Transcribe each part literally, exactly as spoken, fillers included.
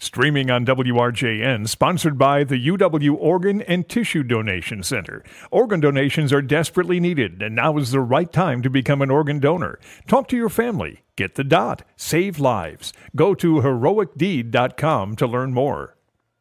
Streaming on W R J N, sponsored by the U W Organ and Tissue Donation Center. Organ donations are desperately needed, and now is the right time to become an organ donor. Talk to your family. Get the dot. Save lives. Go to heroic deed dot com to learn more.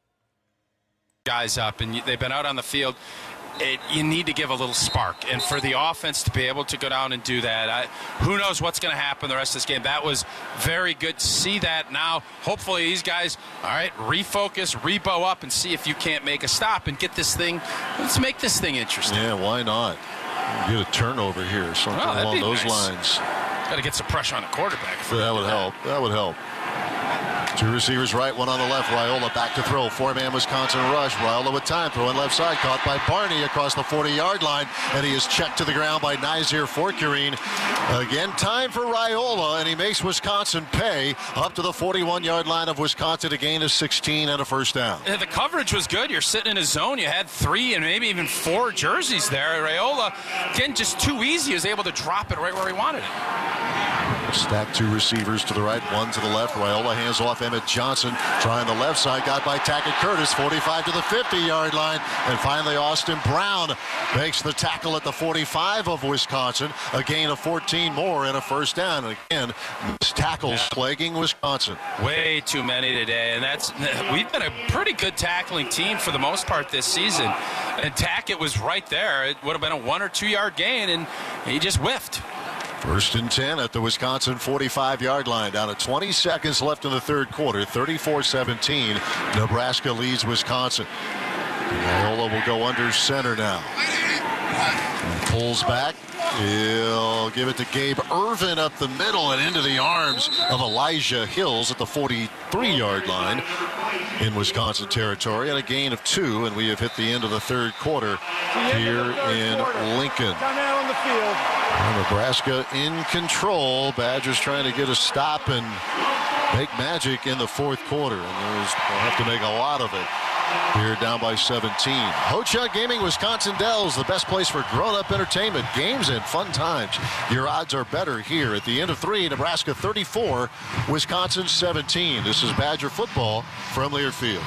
Guys up, and they've been out on the field. It, you need to give a little spark, and for the offense to be able to go down and do that, I, who knows what's going to happen the rest of this game. That was very good to see that. Now hopefully these guys, all right, refocus, rebow up, and see if you can't make a stop and get this thing, let's make this thing interesting. Yeah, why not get a turnover here, something oh, along those nice. lines. Got to get some pressure on the quarterback. So that would help. That would help. Two receivers right, one on the left. Raiola back to throw. Four-man Wisconsin rush. Raiola with time. Throwing left side. Caught by Barney across the forty-yard line. And he is checked to the ground by Nazir Forkurine. Again, time for Raiola, and he makes Wisconsin pay up to the forty-one-yard line of Wisconsin, a gain of sixteen and a first down. Yeah, the coverage was good. You're sitting in a zone. You had three and maybe even four jerseys there. Raiola, again, just too easy. He was able to drop it right where he wanted it. Stack two receivers to the right, one to the left. Raiola hands off Emmett Johnson. Trying the left side, got by Tackett Curtis, forty-five to the fifty-yard line. And finally, Austin Brown makes the tackle at the forty-five of Wisconsin. A gain of fourteen more and a first down. And again, tackles yeah. plaguing Wisconsin. Way too many today. And that's we've been a pretty good tackling team for the most part this season. And Tackett was right there. It would have been a one or two yard gain, and he just whiffed. First and ten at the Wisconsin forty-five-yard line. Down to twenty seconds left in the third quarter. thirty-four seventeen. Nebraska leads Wisconsin. Raiola will go under center now. And pulls back. He'll give it to Gabe Ervin up the middle and into the arms of Elijah Hills at the forty-three-yard line in Wisconsin territory, and a gain of two, and we have hit the end of the third quarter here in Lincoln. Well, Nebraska in control. Badgers trying to get a stop and make magic in the fourth quarter, and they'll have to make a lot of it. Here down by seventeen. Ho-Chunk Gaming, Wisconsin Dells, the best place for grown-up entertainment, games, and fun times. Your odds are better here at the end of three. Nebraska thirty-four, Wisconsin seventeen. This is Badger football from Learfield.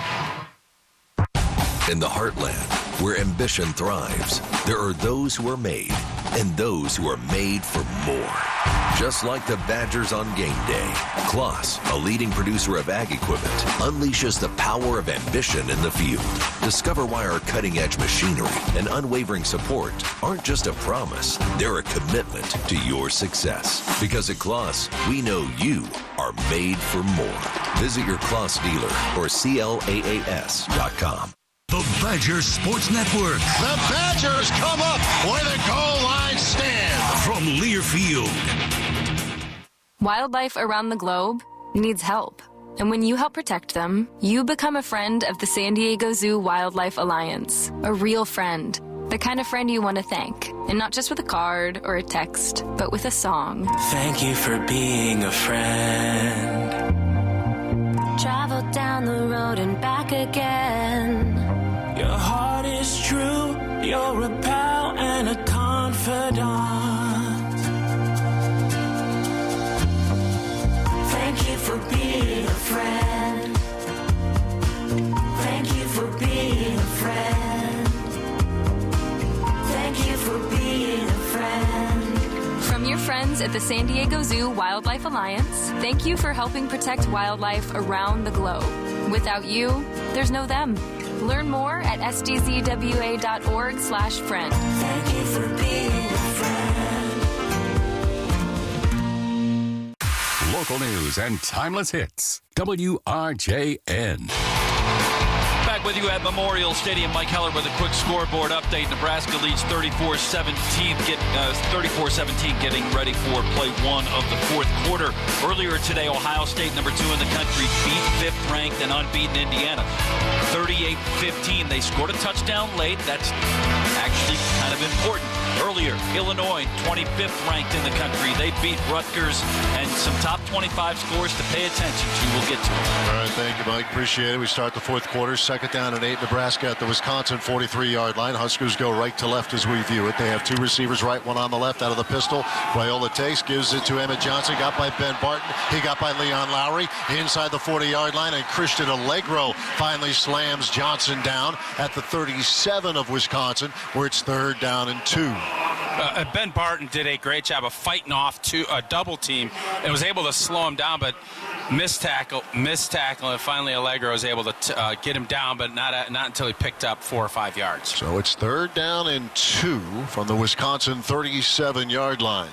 In the heartland, where ambition thrives, there are those who are made and those who are made for more. Just like the Badgers on game day, Kloss, a leading producer of ag equipment, unleashes the power of ambition in the field. Discover why our cutting-edge machinery and unwavering support aren't just a promise, they're a commitment to your success. Because at Kloss, we know you are made for more. Visit your Kloss dealer or C L A A S dot com. The Badger Sports Network. The Badgers come up where the goal line stands. From Learfield. Wildlife around the globe needs help. And when you help protect them, you become a friend of the San Diego Zoo Wildlife Alliance. A real friend. The kind of friend you want to thank. And not just with a card or a text, but with a song. Thank you for being a friend. Travel down the road and back again. Your heart is true. You're a pal and a confidant. Thank you for being a friend. Thank you for being a friend. Thank you for being a friend. From your friends at the San Diego Zoo Wildlife Alliance, thank you for helping protect wildlife around the globe. Without you, there's no them. Learn more at s d z w a dot org slash friend. Thank you for being a friend. Local news and timeless hits. W R J N. Back with you at Memorial Stadium. Mike Heller with a quick scoreboard update. Nebraska leads thirty-four seventeen, get, uh, thirty-four seventeen, getting ready for play one of the fourth quarter. Earlier today, Ohio State, number two in the country, beat fifth-ranked and unbeaten Indiana. thirty-eight fifteen. They scored a touchdown late. That's actually kind of important. Earlier, Illinois, twenty-fifth ranked in the country. They beat Rutgers, and some top twenty-five scores to pay attention to. We'll get to it. All right, thank you, Mike. Appreciate it. We start the fourth quarter. Second down and eight. Nebraska at the Wisconsin forty-three-yard line. Huskers go right to left as we view it. They have two receivers, right, one on the left. Out of the pistol, Raiola takes, gives it to Emmett Johnson. Got by Ben Barton. He got by Leon Lowry inside the forty-yard line, and Christian Allegro finally slams Johnson down at the thirty-seven of Wisconsin, where it's third down and two. Uh, Ben Barton did a great job of fighting off two, a double team and was able to slow him down, but missed tackle, missed tackle, and finally Allegro was able to t- uh, get him down, but not uh, not until he picked up four or five yards. So it's third down and two from the Wisconsin thirty-seven-yard line.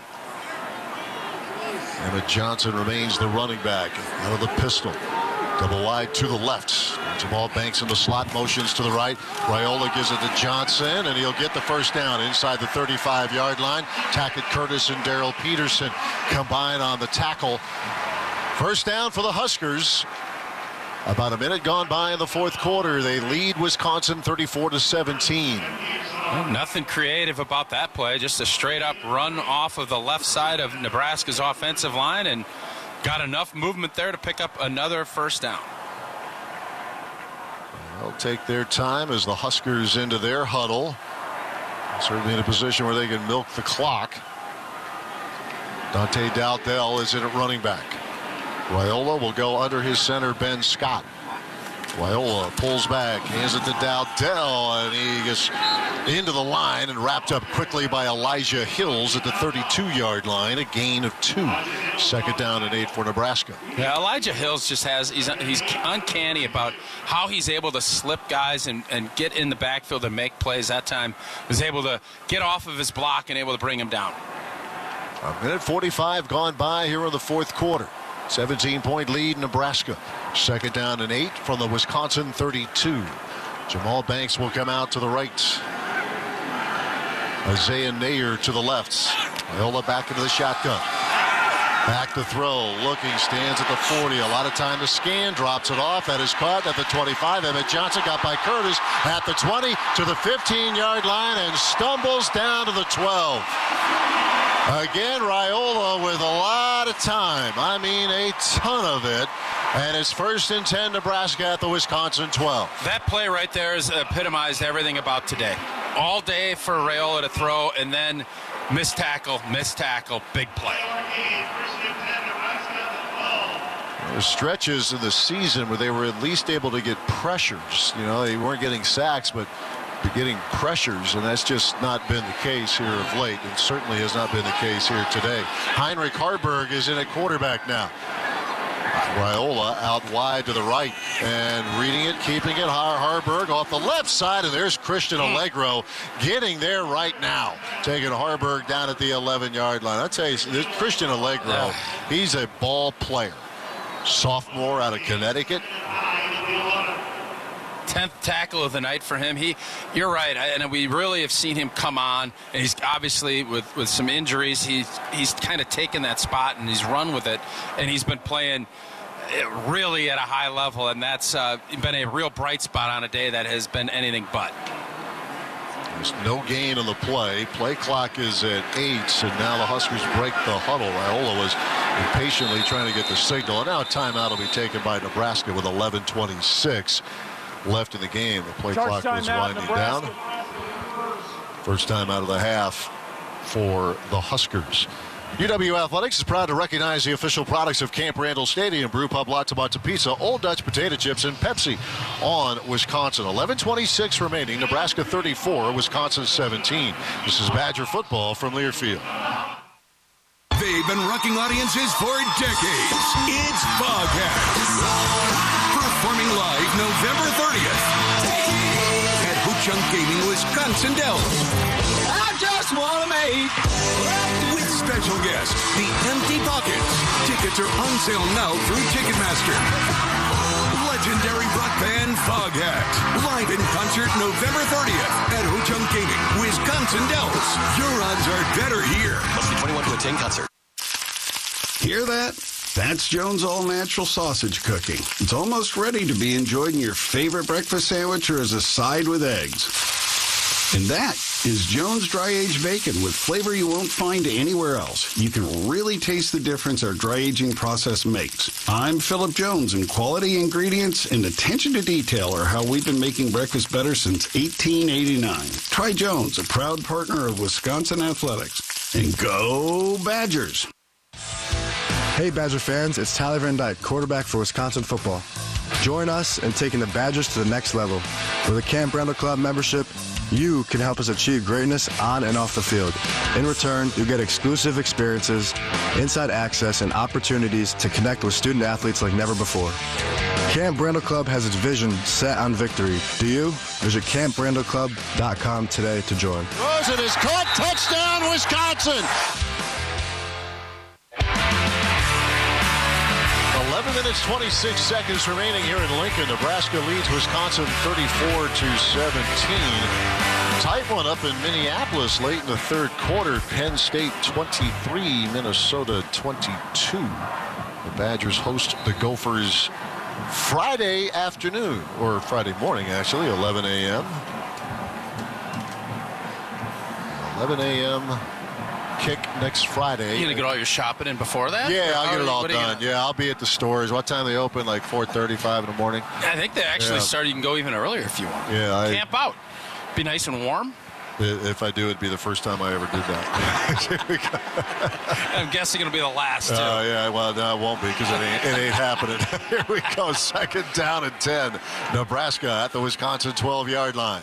Emmett Johnson remains the running back out of the pistol. Double wide to the left. Jamal Banks in the slot, motions to the right. Raiola gives it to Johnson, and he'll get the first down inside the thirty-five-yard line. Tackett Curtis and Darrell Peterson combine on the tackle. First down for the Huskers. About a minute gone by in the fourth quarter. They lead Wisconsin thirty-four to seventeen. Well, nothing creative about that play. Just a straight-up run off of the left side of Nebraska's offensive line, and got enough movement there to pick up another first down. They'll take their time as the Huskers into their huddle. Certainly in a position where they can milk the clock. Dante Dowdell is in at running back. Raiola will go under his center, Ben Scott. Raiola pulls back, hands it to Dowdell, and he gets into the line and wrapped up quickly by Elijah Hills at the thirty-two-yard line, a gain of two. Second down and eight for Nebraska. Yeah, Elijah Hills just has, he's, he's uncanny about how he's able to slip guys and, and get in the backfield and make plays. That time was able to get off of his block and able to bring him down. A minute forty-five gone by here in the fourth quarter. seventeen-point lead, Nebraska. Second down and eight from the Wisconsin thirty-two. Jamal Banks will come out to the right. Isaiah Nayer to the left. Raiola back into the shotgun. Back to throw. Looking, stands at the forty. A lot of time to scan. Drops it off. That is caught at the twenty-five. Emmett Johnson got by Curtis at the twenty to the fifteen-yard line and stumbles down to the twelve. Again, Raiola with a lot of time. I mean, a ton of it. And it's first and ten, Nebraska at the Wisconsin twelve. That play right there has epitomized everything about today. All day for Raiola to throw, and then missed tackle, missed tackle, big play. There's stretches in the season where they were at least able to get pressures. You know, they weren't getting sacks, but getting pressures, and that's just not been the case here of late, and certainly has not been the case here today. Heinrich Haarberg is in at quarterback now. Raiola out wide to the right, and reading it, keeping it. Haarberg off the left side, and there's Christian Allegro getting there right now, taking Haarberg down at the eleven-yard line. I tell you, this Christian Allegro, he's a ball player. Sophomore out of Connecticut. tenth tackle of the night for him. He, you're right, and we really have seen him come on, and he's obviously with, with some injuries, he's he's kind of taken that spot and he's run with it, and he's been playing really at a high level, and that's uh, been a real bright spot on a day that has been anything but. There's no gain on the play. Play clock is at eight, and now the Huskers break the huddle. Raiola was impatiently trying to get the signal, and now a timeout will be taken by Nebraska with eleven twenty-six left in the game. The play Charge clock was out, winding Nebraska. down. First time out of the half for the Huskers. U W Athletics is proud to recognize the official products of Camp Randall Stadium: Brew Pub, Latza Matza Pizza, Old Dutch Potato Chips, and Pepsi on Wisconsin. eleven twenty-six remaining. Nebraska thirty-four, Wisconsin seventeen. This is Badger football from Learfield. They've been rocking audiences for decades. It's Foghat. Performing live November thirtieth at Ho-Chunk Gaming, Wisconsin Dells. I just want to make with special guest, the Empty Pockets. Tickets are on sale now through Ticketmaster. Legendary rock band Foghat, live in concert November thirtieth at Ho-Chunk Gaming, Wisconsin Dells. Your odds are better here. Must be twenty-one to attend concert. Hear that? That's Jones All Natural Sausage Cooking. It's almost ready to be enjoyed in your favorite breakfast sandwich or as a side with eggs. And that is Jones Dry Aged Bacon with flavor you won't find anywhere else. You can really taste the difference our dry aging process makes. I'm Philip Jones, and quality ingredients and attention to detail are how we've been making breakfast better since eighteen eighty-nine. Try Jones, a proud partner of Wisconsin Athletics. And go Badgers! Hey Badger fans, it's Tyler Van Dyke, quarterback for Wisconsin football. Join us in taking the Badgers to the next level. With a Camp Randall Club membership, you can help us achieve greatness on and off the field. In return, you'll get exclusive experiences, inside access, and opportunities to connect with student athletes like never before. Camp Randall Club has its vision set on victory. Do you? Visit camp randall club dot com today to join. Rosen is caught. Touchdown, Wisconsin! eleven minutes, twenty-six seconds remaining here in Lincoln. Nebraska leads Wisconsin thirty-four to seventeen. Tight one up in Minneapolis late in the third quarter. Penn State twenty-three, Minnesota twenty-two. The Badgers host the Gophers Friday afternoon, or Friday morning actually, eleven a.m. eleven a.m. kick next Friday. You gonna get all your shopping in before that? Yeah, I'll get it all done. Gonna... Yeah, I'll be at the stores. What time they open? Like four thirty-five in the morning? I think they actually yeah. start. You can go even earlier if you want. Yeah, I, camp out. Be nice and warm. If I do, it'd be the first time I ever did that. I'm guessing it'll be the last. Oh, too. uh, yeah, well, no, it won't be because it ain't, it ain't happening. Here we go, second down and ten. Nebraska at the Wisconsin twelve-yard line.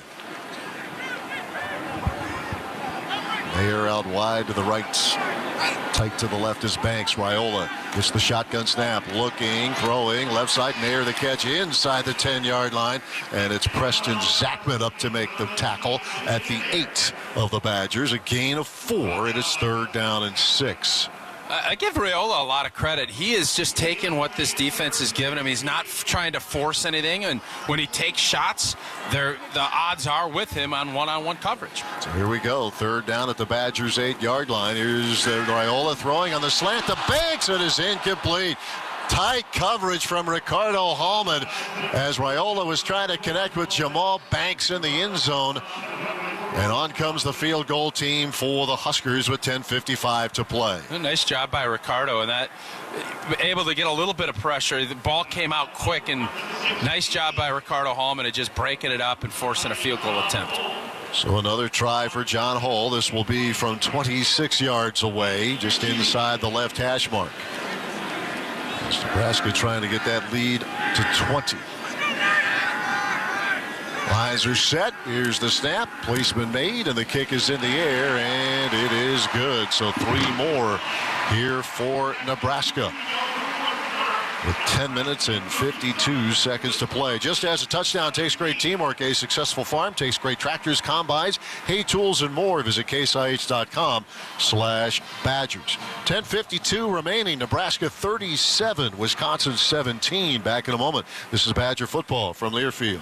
Mayer out wide to the right. Tight to the left is Banks. Raiola gets the shotgun snap. Looking, throwing. Left side, Mayer the catch inside the ten-yard line. And it's Preston Zachman up to make the tackle at the eight of the Badgers. A gain of four. It is third down and six. I give Raiola a lot of credit. He is just taking what this defense is giving him. He's not f- trying to force anything, and when he takes shots, the odds are with him on one-on-one coverage. So here we go. Third down at the Badgers' eight-yard line. Here's uh, Raiola throwing on the slant to Banks. It is incomplete. Tight coverage from Ricardo Hallman as Raiola was trying to connect with Jamal Banks in the end zone. And on comes the field goal team for the Huskers with ten fifty-five to play. A nice job by Ricardo, and that able to get a little bit of pressure. The ball came out quick, and nice job by Ricardo Hallman at just breaking it up and forcing a field goal attempt. So another try for John Hull. This will be from twenty-six yards away, just inside the left hash mark. Nebraska trying to get that lead to twenty. Lines are set. Here's the snap. Placement made, and the kick is in the air, and it is good. So three more here for Nebraska. With ten minutes and fifty-two seconds to play. Just as a touchdown takes great teamwork, a successful farm takes great tractors, combines, hay tools, and more. Visit case I H dot com slash Badgers. ten fifty-two remaining. Nebraska thirty-seven, Wisconsin seventeen. Back in a moment. This is Badger football from Learfield.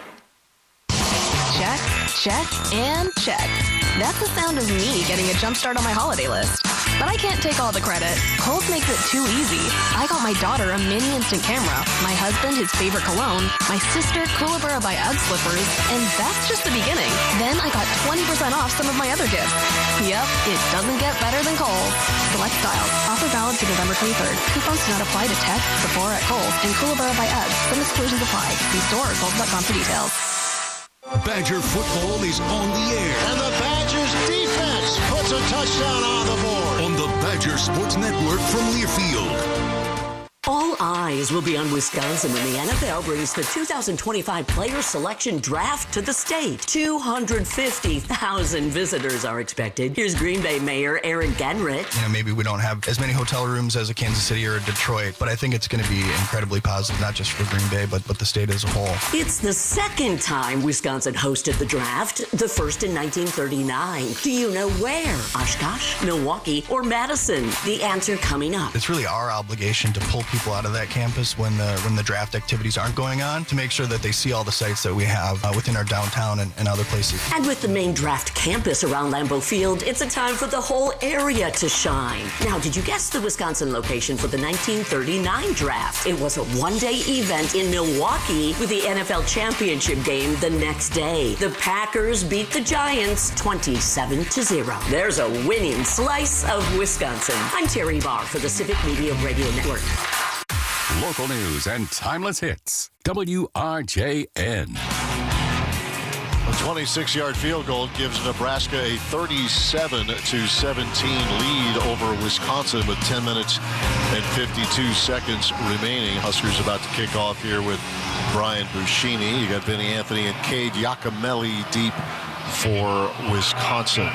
Check, check, and check. That's the sound of me getting a jump start on my holiday list. But I can't take all the credit. Kohl's makes it too easy. I got my daughter a mini instant camera, my husband his favorite cologne, my sister Kookaburra by Ugg slippers, and that's just the beginning. Then I got twenty percent off some of my other gifts. Yep, it doesn't get better than Kohl's. Select styles. Offer valid to November twenty-third. Coupons do not apply to tech, Sephora at Kohl's, and Kookaburra by Ugg. Some exclusions apply. See store or Kohl's dot com for details. Badger football is on the air. And the Badgers defense puts a touchdown on the board. On the Badger Sports Network from Learfield. All eyes will be on Wisconsin when the N F L brings the two thousand twenty-five Player Selection Draft to the state. two hundred fifty thousand visitors are expected. Here's Green Bay Mayor Aaron Genrich. You know, maybe we don't have as many hotel rooms as a Kansas City or a Detroit, but I think it's going to be incredibly positive, not just for Green Bay, but, but the state as a whole. It's the second time Wisconsin hosted the draft, the first in nineteen thirty-nine. Do you know where? Oshkosh, Milwaukee, or Madison? The answer coming up. It's really our obligation to pull people people out of that campus when the when the draft activities aren't going on, to make sure that they see all the sites that we have uh, within our downtown and, and other places. And with the main draft campus around Lambeau Field, it's a time for the whole area to shine. Now, did you guess the Wisconsin location for the nineteen thirty-nine draft? It was a one-day event in Milwaukee with the N F L championship game the next day. The Packers beat the Giants twenty-seven to zero. There's a winning slice of Wisconsin. I'm Terry Barr for the Civic Media Radio Network. Local news and timeless hits. W R J N. A twenty-six-yard field goal gives Nebraska a thirty-seven to seventeen lead over Wisconsin with ten minutes and fifty-two seconds remaining. Huskers about to kick off here with Brian Buschini. You got Vinny Anthony and Cade Giacomelli deep for Wisconsin.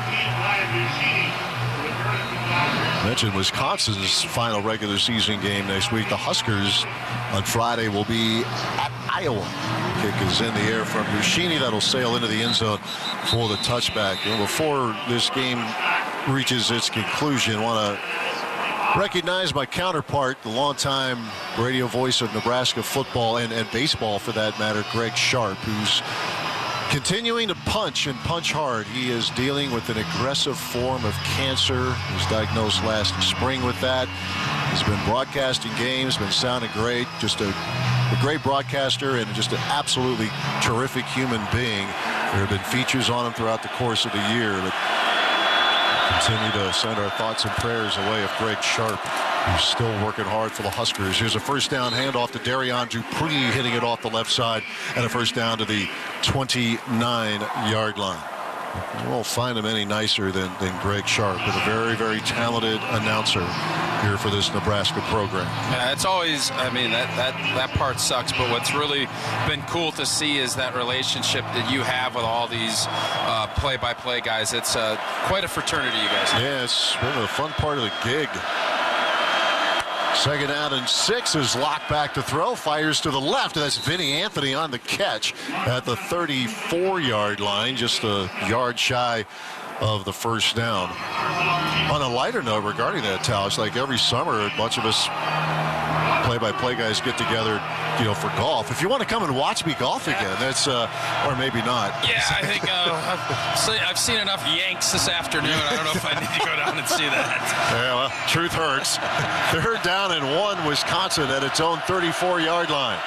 Mentioned Wisconsin's final regular season game next week. The Huskers on Friday will be at Iowa. Kick is in the air from Buschini. That'll sail into the end zone for the touchback. And before this game reaches its conclusion, I want to recognize my counterpart, the longtime radio voice of Nebraska football and, and baseball for that matter, Greg Sharp, who's continuing to punch and punch hard. He is dealing with an aggressive form of cancer. He was diagnosed last spring with that. He's been broadcasting games, been sounding great. Just a, a great broadcaster and just an absolutely terrific human being. There have been features on him throughout the course of the year. But continue to send our thoughts and prayers away of Greg Sharp, who's still working hard for the Huskers. Here's a first down handoff to Darian Dupree, hitting it off the left side, and a first down to the twenty-nine yard line. You won't find him any nicer than, than Greg Sharp, but a very, very talented announcer here for this Nebraska program. Yeah, it's always, I mean, that, that, that part sucks, but what's really been cool to see is that relationship that you have with all these uh, play-by-play guys. It's uh, quite a fraternity, you guys. Yeah, it's been a fun part of the gig. Second down and six is locked back to throw. Fires to the left. And that's Vinny Anthony on the catch at the thirty-four yard line, just a yard shy of the first down. On a lighter note regarding that, Tal, it's like every summer a bunch of us play-by-play guys get together, you know, for golf. If you want to come and watch me golf again, that's uh, or maybe not. Yeah, I think uh, I've, seen, I've seen enough Yanks this afternoon. I don't know if I need to go down and see that. Yeah, well, truth hurts. Third down and one, Wisconsin at its own thirty-four yard line.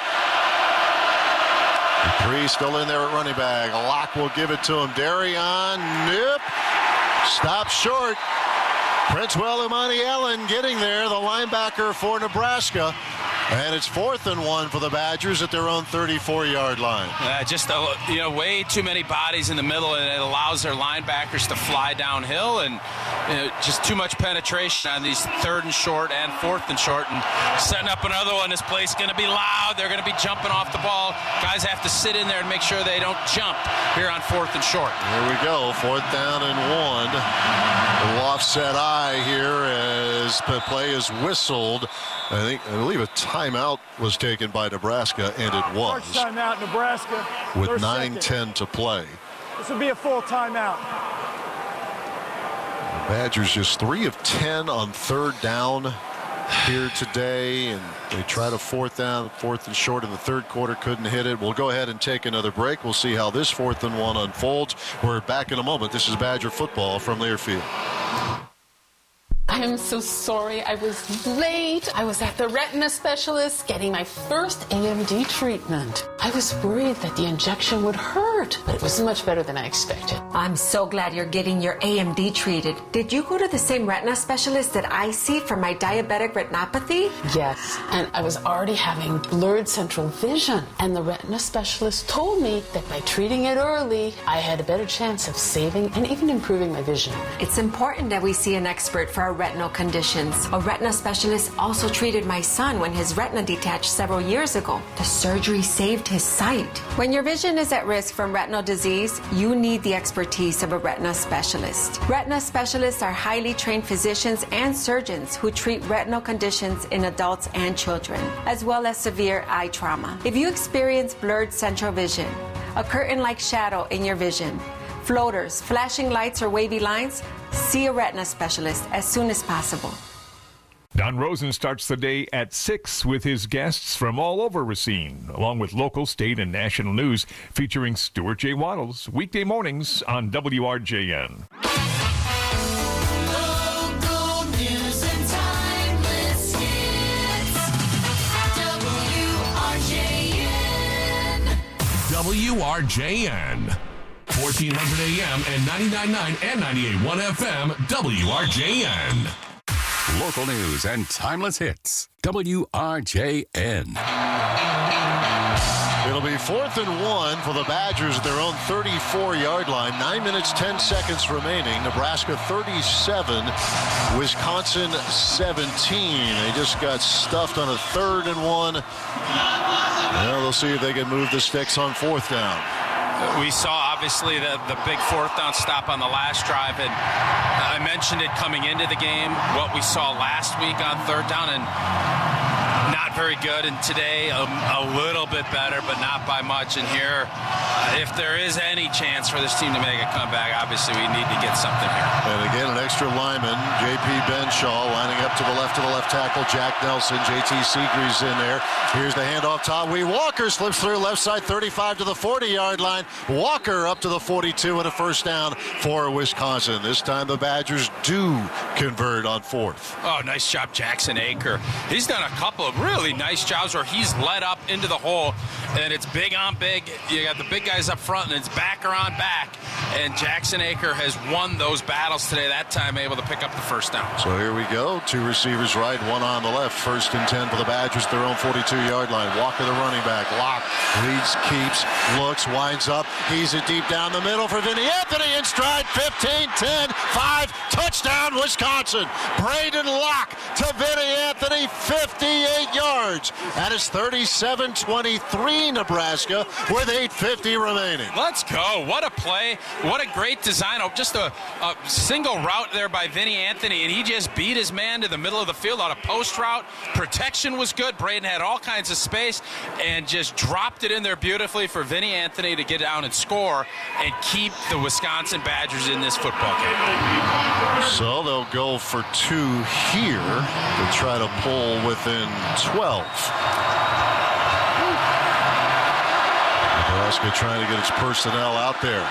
Three still in there at running back. Locke will give it to him. Darian, nope. Stop short. Princewell Umani-Ellen getting there, the linebacker for Nebraska. And it's fourth and one for the Badgers at their own thirty-four yard line. Uh, just, a, you know, way too many bodies in the middle, and it allows their linebackers to fly downhill, and you know, just too much penetration on these third and short and fourth and short. And setting up another one, this place going to be loud. They're going to be jumping off the ball. Guys have to sit in there and make sure they don't jump here on fourth and short. Here we go, fourth down and one. A little offset eye here as the play is whistled. I think I believe a timeout was taken by Nebraska, and it was. First timeout, Nebraska. With nine ten to play. This will be a full timeout. The Badgers just three of ten on third down here today, and they tried a fourth down, fourth and short in the third quarter, couldn't hit it. We'll go ahead and take another break. We'll see how this fourth and one unfolds. We're back in a moment. This is Badger football from Learfield. I am so sorry I was late. I was at the retina specialist getting my first A M D treatment. I was worried that the injection would hurt, but it was much better than I expected. I'm so glad you're getting your A M D treated. Did you go to the same retina specialist that I see for my diabetic retinopathy? Yes, and I was already having blurred central vision, and the retina specialist told me that by treating it early, I had a better chance of saving and even improving my vision. It's important that we see an expert for our retinal conditions. A retina specialist also treated my son when his retina detached several years ago. The surgery saved his sight. When your vision is at risk from retinal disease, you need the expertise of a retina specialist. Retina specialists are highly trained physicians and surgeons who treat retinal conditions in adults and children, as well as severe eye trauma. If you experience blurred central vision, a curtain-like shadow in your vision, floaters, flashing lights, or wavy lines, see a retina specialist as soon as possible. Don Rosen starts the day at six with his guests from all over Racine, along with local, state, and national news featuring Stuart J. Waddles, weekday mornings on W R J N. Local news and timeless hits. W R J N. W R J N. fourteen hundred A M and ninety-nine point nine and ninety-eight point one F M, W R J N. Local news and timeless hits. W R J N. It'll be fourth and one for the Badgers at their own thirty-four-yard line. Nine minutes, ten seconds remaining. Nebraska thirty-seven, Wisconsin seventeen. They just got stuffed on a third and one. Well, they'll see if they can move the sticks on fourth down. We saw, obviously, the, the big fourth down stop on the last drive, and I mentioned it coming into the game, what we saw last week on third down, and not very good, and today a, a little bit better, but not by much. And here, uh, if there is any chance for this team to make a comeback, obviously we need to get something here. And again, an extra lineman, J P Benshaw, lining up to the left of the left tackle, Jack Nelson. J T Seagree's in there. Here's the handoff. Tawee Walker slips through left side, thirty-five to the forty-yard line. Walker up to the forty-two and a first down for Wisconsin. This time the Badgers do convert on fourth. Oh, nice job, Jackson Aker. He's done a couple of really nice jobs where he's led up into the hole, and it's big on big. You got the big guys up front, and it's backer on back. And Jackson Aker has won those battles today, that time able to pick up the first down. So here we go. Two receivers right, one on the left. First and ten for the Badgers, their own forty-two-yard line. Walker, the running back. Locke leads, keeps, looks, winds up. He's it deep down the middle for Vinny Anthony in stride. fifteen, ten, five. Touchdown, Wisconsin. Braden Locke to Vinny Anthony, fifty-eight yards. That is thirty-seven twenty-three Nebraska with eight fifty remaining. Let's go. What a play. What a great design. Oh, just a, a single route there by Vinny Anthony, and he just beat his man to the middle of the field on a post route. Protection was good. Braden had all kinds of space and just dropped it in there beautifully for Vinny Anthony to get down and score and keep the Wisconsin Badgers in this football game. So they'll go for two here to try to pull within twelve. Nebraska trying to get its personnel out there.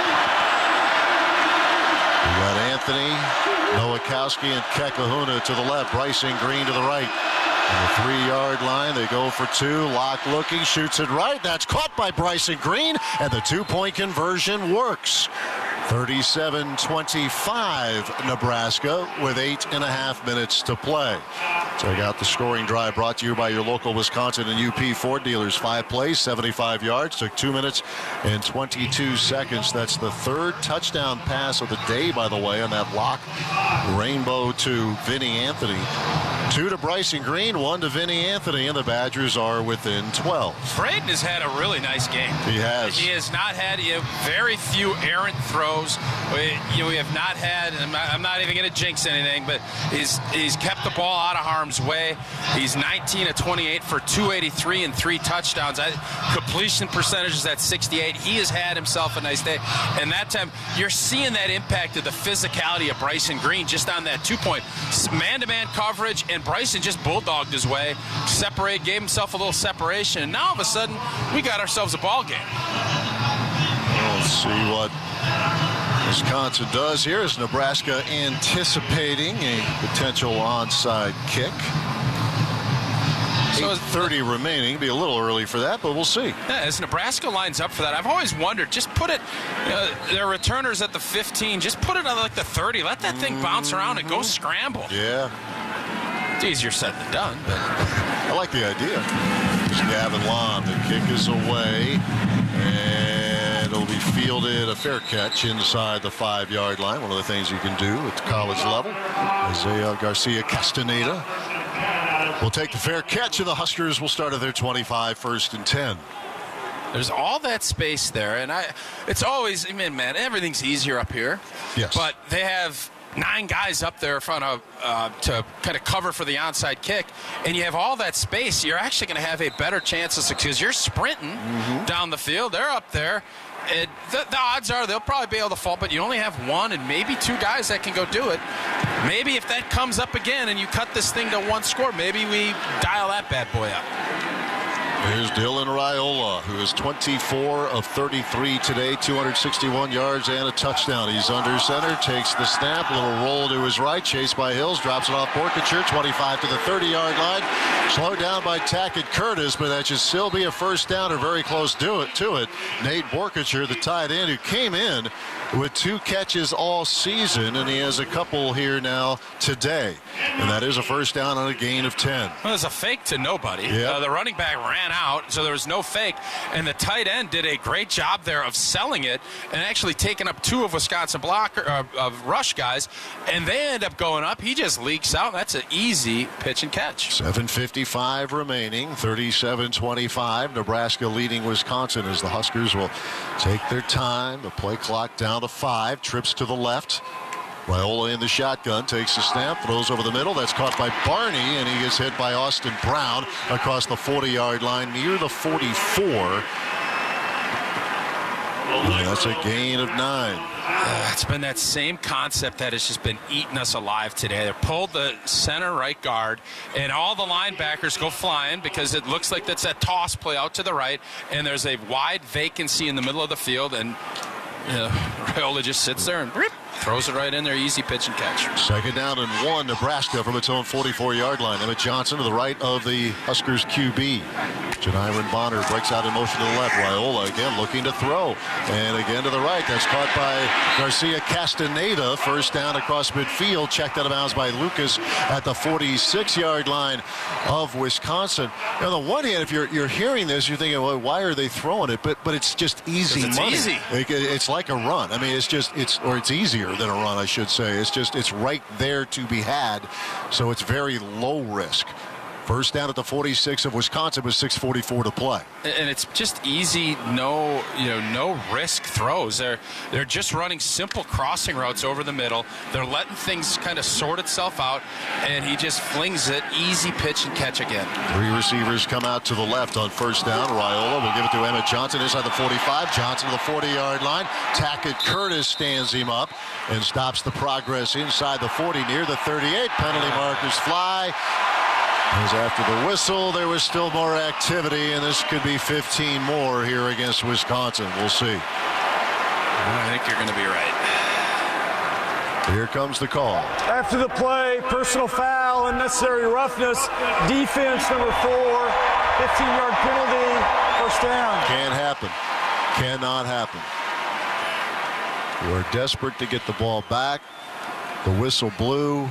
We got Anthony, Nowakowski, and Kekahuna to the left. Bryson Green to the right. On the three-yard line, they go for two. Locke looking, shoots it right. That's caught by Bryson Green, and the two-point conversion works. thirty-seven twenty-five Nebraska with eight and a half minutes to play. Check out the scoring drive brought to you by your local Wisconsin and U P Ford dealers. Five plays, seventy-five yards, took two minutes and twenty-two seconds. That's the third touchdown pass of the day, by the way, on that Locke rainbow to Vinny Anthony. Two to Bryson Green, one to Vinny Anthony, and the Badgers are within twelve. Braden has had a really nice game. He has. He has not had you know, very few errant throws. We, you know, we have not had, I'm not, I'm not even going to jinx anything, but he's he's kept the ball out of harm's way. He's nineteen of twenty-eight for two eighty-three and three touchdowns. I, completion percentage is at sixty-eight. He has had himself a nice day. And that time, you're seeing that impact of the physicality of Bryson Green just on that two-point. Man-to-man coverage, and Bryson just bulldogged his way, separate, gave himself a little separation, and now all of a sudden, we got ourselves a ball game. Let's see what Wisconsin does here as Nebraska anticipating a potential onside kick. So eight thirty remaining. Be a little early for that, but we'll see. Yeah, as Nebraska lines up for that, I've always wondered, just put it, uh, their returners at the fifteen, just put it on like the thirty. Let that thing bounce around and go scramble. Yeah. It's easier said than done, but I like the idea. Here's Gavin Long. The kick is away, and it'll be fielded, a fair catch inside the five-yard line. One of the things you can do at the college level. Isaiah Garcia Castaneda will take the fair catch, and the Huskers will start at their twenty-five, first and ten. There's all that space there, and I. It's always, I mean, man, everything's easier up here. Yes. But they have nine guys up there in front of uh, to kind of cover for the onside kick, and you have all that space. You're actually going to have a better chance of success. You're sprinting mm-hmm. down the field. They're up there, it, the, the odds are they'll probably be able to fall, but you only have one and maybe two guys that can go do it. Maybe if that comes up again and you cut this thing to one score, maybe we dial that bad boy up. Here's Dylan Raiola, who is twenty-four of thirty-three today, two hundred sixty-one yards and a touchdown. He's under center, takes the snap, a little roll to his right, chased by Hills, drops it off Borkacher, twenty-five to the thirty-yard line. Slowed down by Tackett Curtis, but that should still be a first down or very close to it. To it. Nate Borkacher, the tight end, who came in with two catches all season, and he has a couple here now today. And that is a first down on a gain of ten. Well, there's a fake to nobody. Yep. Uh, the running back ran out, so there was no fake. And the tight end did a great job there of selling it and actually taking up two of Wisconsin blocker uh, of rush guys. And they end up going up. He just leaks out. That's an easy pitch and catch. seven fifty-five remaining, thirty-seven twenty-five. Nebraska leading Wisconsin as the Huskers will take their time. The play clock down to five. Trips to the left. Raiola in the shotgun, takes the snap, throws over the middle. That's caught by Barney, and he gets hit by Austin Brown across the forty-yard line near the forty-four. And that's a gain of nine. Uh, it's been that same concept that has just been eating us alive today. They pulled the center right guard, and all the linebackers go flying because it looks like that's a toss play out to the right, and there's a wide vacancy in the middle of the field, and uh, Raiola just sits there and rip, throws it right in there, easy pitch and catch. Second down and one, Nebraska from its own forty-four-yard line. Emmett Johnson to the right of the Huskers Q B. Janiron Bonner breaks out in motion to the left. Raiola again looking to throw. And again to the right. That's caught by Garcia Castaneda. First down across midfield. Checked out of bounds by Lucas at the forty-six-yard line of Wisconsin. Now, on the one hand, if you're you're hearing this, you're thinking, well, why are they throwing it? But but it's just easy it's money. easy. It, it's like a run. I mean, it's just it's or it's easier than a run, I should say. It's just it's right there to be had. So it's very low risk. First down at the forty-six of Wisconsin with six forty-four to play. And it's just easy, no, you know, no risk throws. They're they're just running simple crossing routes over the middle. They're letting things kind of sort itself out, and he just flings it, easy pitch and catch again. Three receivers come out to the left on first down. Raiola will give it to Emmett Johnson inside the forty-five. Johnson to the forty-yard line. Tackett Curtis stands him up and stops the progress inside the forty near the thirty-eight. Penalty markers fly. As after the whistle, there was still more activity, and this could be fifteen more here against Wisconsin. We'll see. I think you're going to be right. Here comes the call. After the play, personal foul, unnecessary roughness, defense number four, fifteen-yard penalty, first down. Can't happen. Cannot happen. We're desperate to get the ball back. The whistle blew.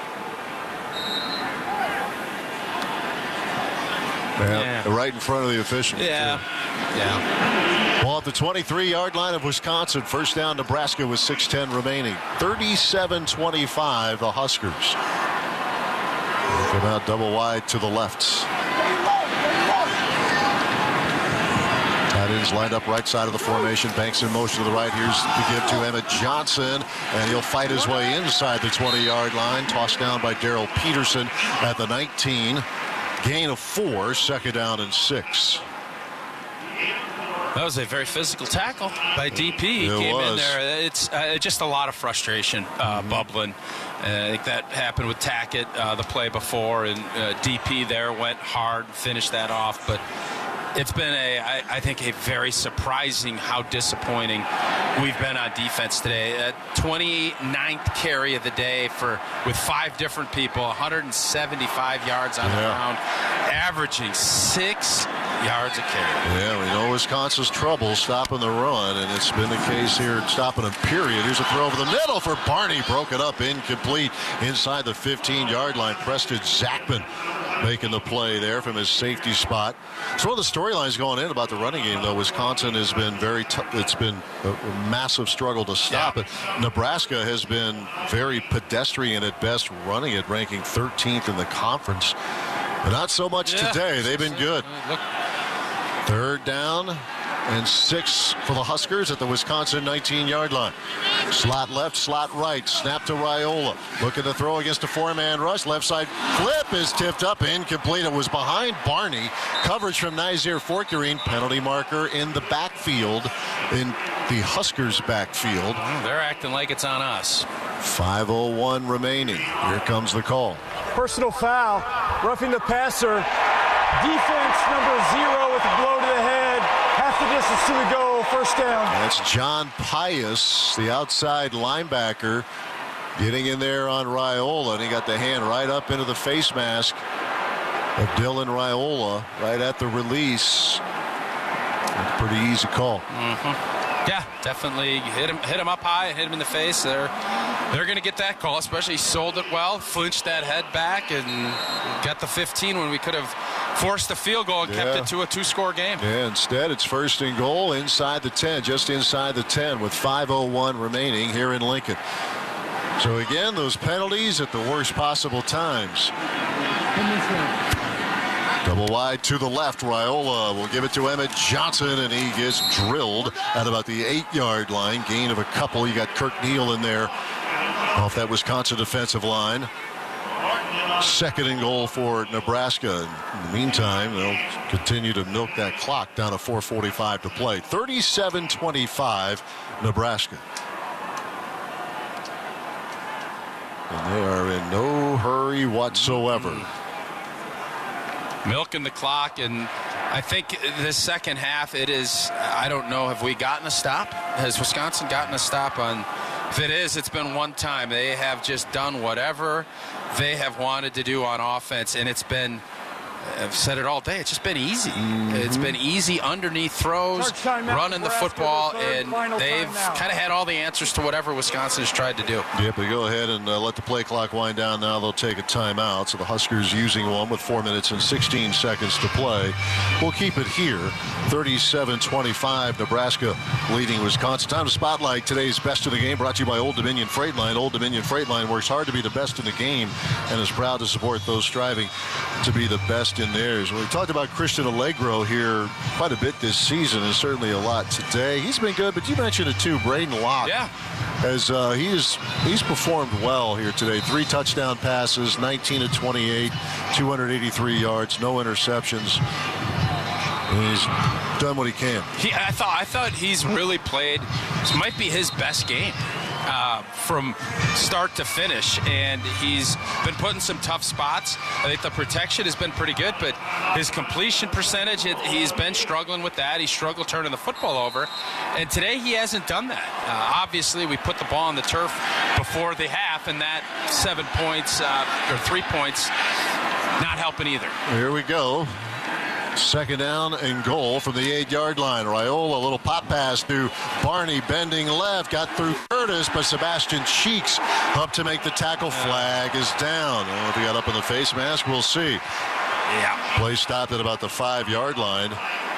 Yeah, yeah. Right in front of the official. Yeah, yeah. Ball at the twenty-three-yard line of Wisconsin. First down, Nebraska with six ten remaining. thirty-seven twenty-five, the Huskers. Come out double wide to the left. Tight ends lined up right side of the formation. Banks in motion to the right. Here's the give to Emmett Johnson, and he'll fight his way inside the twenty-yard line. Tossed down by Darrell Peterson at the nineteen. Gain of four, second down and six. That was a very physical tackle by D P. He it came was. in there. It's uh, just a lot of frustration uh, mm-hmm. bubbling. Uh, I think that happened with Tackett uh, the play before, and uh, D P there went hard, finished that off. But it's been a, I, I think, a very surprising how disappointing we've been on defense today. Uh, twenty-ninth carry of the day for with five different people, one hundred seventy-five yards on yeah. the ground, averaging six yards a carry. Yeah, we know Wisconsin's trouble stopping the run, and it's been the case here stopping them, period. Here's a throw over the middle for Barney. Broke it up, incomplete inside the fifteen-yard line. Preston Zachman making the play there from his safety spot. It's one of the storylines going in about the running game, though. Wisconsin has been very tough. It's been a, a massive struggle to stop yeah. it. Nebraska has been very pedestrian at best running it, ranking thirteenth in the conference. But not so much yeah. today. They've been good. Look, Third down and six for the Huskers at the Wisconsin nineteen-yard line. Slot left, slot right. Snap to Raiola. Looking to throw against a four-man rush. Left side flip is tipped up. Incomplete. It was behind Barney. Coverage from Nazir Forkerine. Penalty marker in the backfield, in the Huskers' backfield. They're acting like it's on us. five oh one remaining. Here comes the call. Personal foul. Roughing the passer. Defense number zero with a blow to the head. Half the distance to the goal. First down. That's John Pius, the outside linebacker, getting in there on Raiola, and he got the hand right up into the face mask of Dylan Raiola right at the release. That's a pretty easy call. Mm-hmm. Yeah, definitely hit him, hit him up high, hit him in the face. They're they're going to get that call, especially he sold it well, flinched that head back, and got the fifteen when we could have forced a field goal and yeah. kept it to a two-score game. Yeah, instead it's first and goal inside the ten, just inside the ten with five oh one remaining here in Lincoln. So again, those penalties at the worst possible times. Double wide to the left. Raiola will give it to Emmett Johnson, and he gets drilled at about the eight-yard line. Gain of a couple. You got Kirk Neal in there off that Wisconsin defensive line. Second and goal for Nebraska. In the meantime, they'll continue to milk that clock down to four forty-five to play. thirty-seven twenty-five, Nebraska. And they are in no hurry whatsoever. Milking the clock, and I think this second half, it is, I don't know, have we gotten a stop? Has Wisconsin gotten a stop on? If it is, it's been one time. They have just done whatever they have wanted to do on offense, and it's been, I've said it all day, it's just been easy. Mm-hmm. It's been easy underneath throws, running the football, and they've kind of had all the answers to whatever Wisconsin has tried to do. Yep, we go ahead and uh, let the play clock wind down now. They'll take a timeout. So the Huskers using one with four minutes and sixteen seconds to play. We'll keep it here. thirty-seven twenty-five, Nebraska leading Wisconsin. Time to spotlight today's best of the game, brought to you by Old Dominion Freight Line. Old Dominion Freight Line works hard to be the best in the game and is proud to support those striving to be the best in theirs. We talked about Christian Allegro here quite a bit this season, and certainly a lot today. He's been good, but you mentioned it too, Braden Locke. Yeah. As uh, he is, he's performed well here today. Three touchdown passes, nineteen of twenty-eight, two hundred eighty-three yards, no interceptions. And he's done what he can. He, I thought, I thought he's really played. This might be his best game. Uh, from start to finish, and he's been put in some tough spots. I think the protection has been pretty good, but his completion percentage, it, he's been struggling with that. He struggled turning the football over, and today he hasn't done that. Uh, obviously, we put the ball on the turf before the half, and that seven points uh, or three points not helping either. Here we go. Second down and goal from the eight-yard line. Raiola, a little pop pass through Barney, bending left, got through Curtis, but Sebastian Cheeks up to make the tackle. Flag is down. I don't know if he got up in the face mask. We'll see. Yeah. Play stopped at about the five-yard line.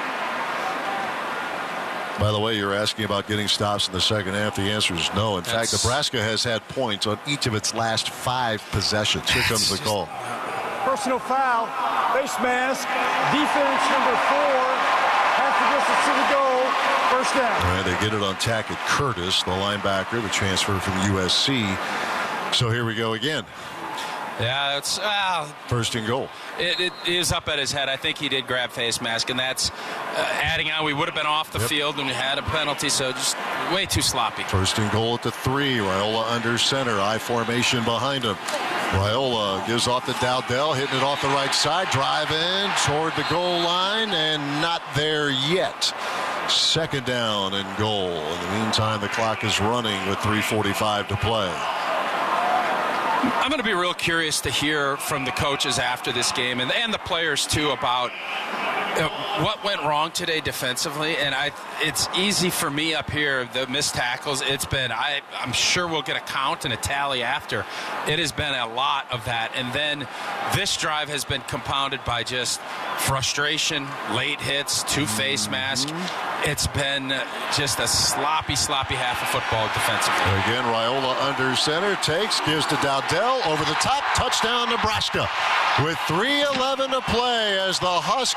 By the way, you're asking about getting stops in the second half. The answer is no. In That's... fact, Nebraska has had points on each of its last five possessions. Here comes the call. Personal foul, face mask, defense number four, half the distance to the goal, first down. All right, they get it on Tackett Curtis, the linebacker, the transfer from U S C. So here we go again. Yeah, it's uh, first and goal. It, it is up at his head. I think he did grab face mask, and that's uh, adding on. We would have been off the yep. field and we had a penalty, so just way too sloppy. First and goal at the three. Raiola under center, I formation behind him. Raiola gives off to Dowdell, hitting it off the right side, driving toward the goal line, and not there yet. Second down and goal. In the meantime, the clock is running with three forty-five to play. I'm going to be real curious to hear from the coaches after this game, and, and the players too, about uh, what went wrong today defensively. And I, it's easy for me up here, the missed tackles. It's been, I, I'm sure we'll get a count and a tally after. It has been a lot of that. And then this drive has been compounded by just frustration, late hits, two face mask. It's been just a sloppy, sloppy half of football defensively. Again, Raiola under center, takes, gives to Dowdell, over the top, touchdown Nebraska. With three eleven to play as the Huskers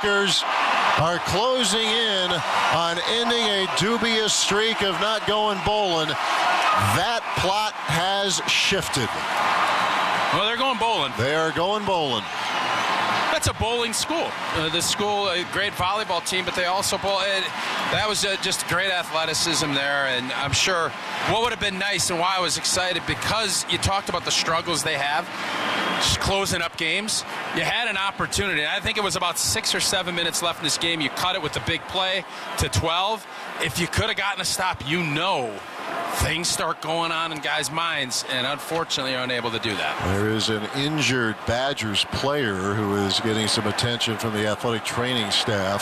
are closing in on ending a dubious streak of not going bowling. That plot has shifted. Well, they're going bowling. They are going bowling. That's a bowling school. Uh, this school, a great volleyball team, but they also bowl. Uh, that was uh, just great athleticism there, and I'm sure what would have been nice and why I was excited, because you talked about the struggles they have just closing up games. You had an opportunity. I think it was about six or seven minutes left in this game. You cut it with the big play to twelve. If you could have gotten a stop, you know things start going on in guys' minds, and unfortunately you're unable to do that. There is an injured Badgers player who is getting some attention from the athletic training staff.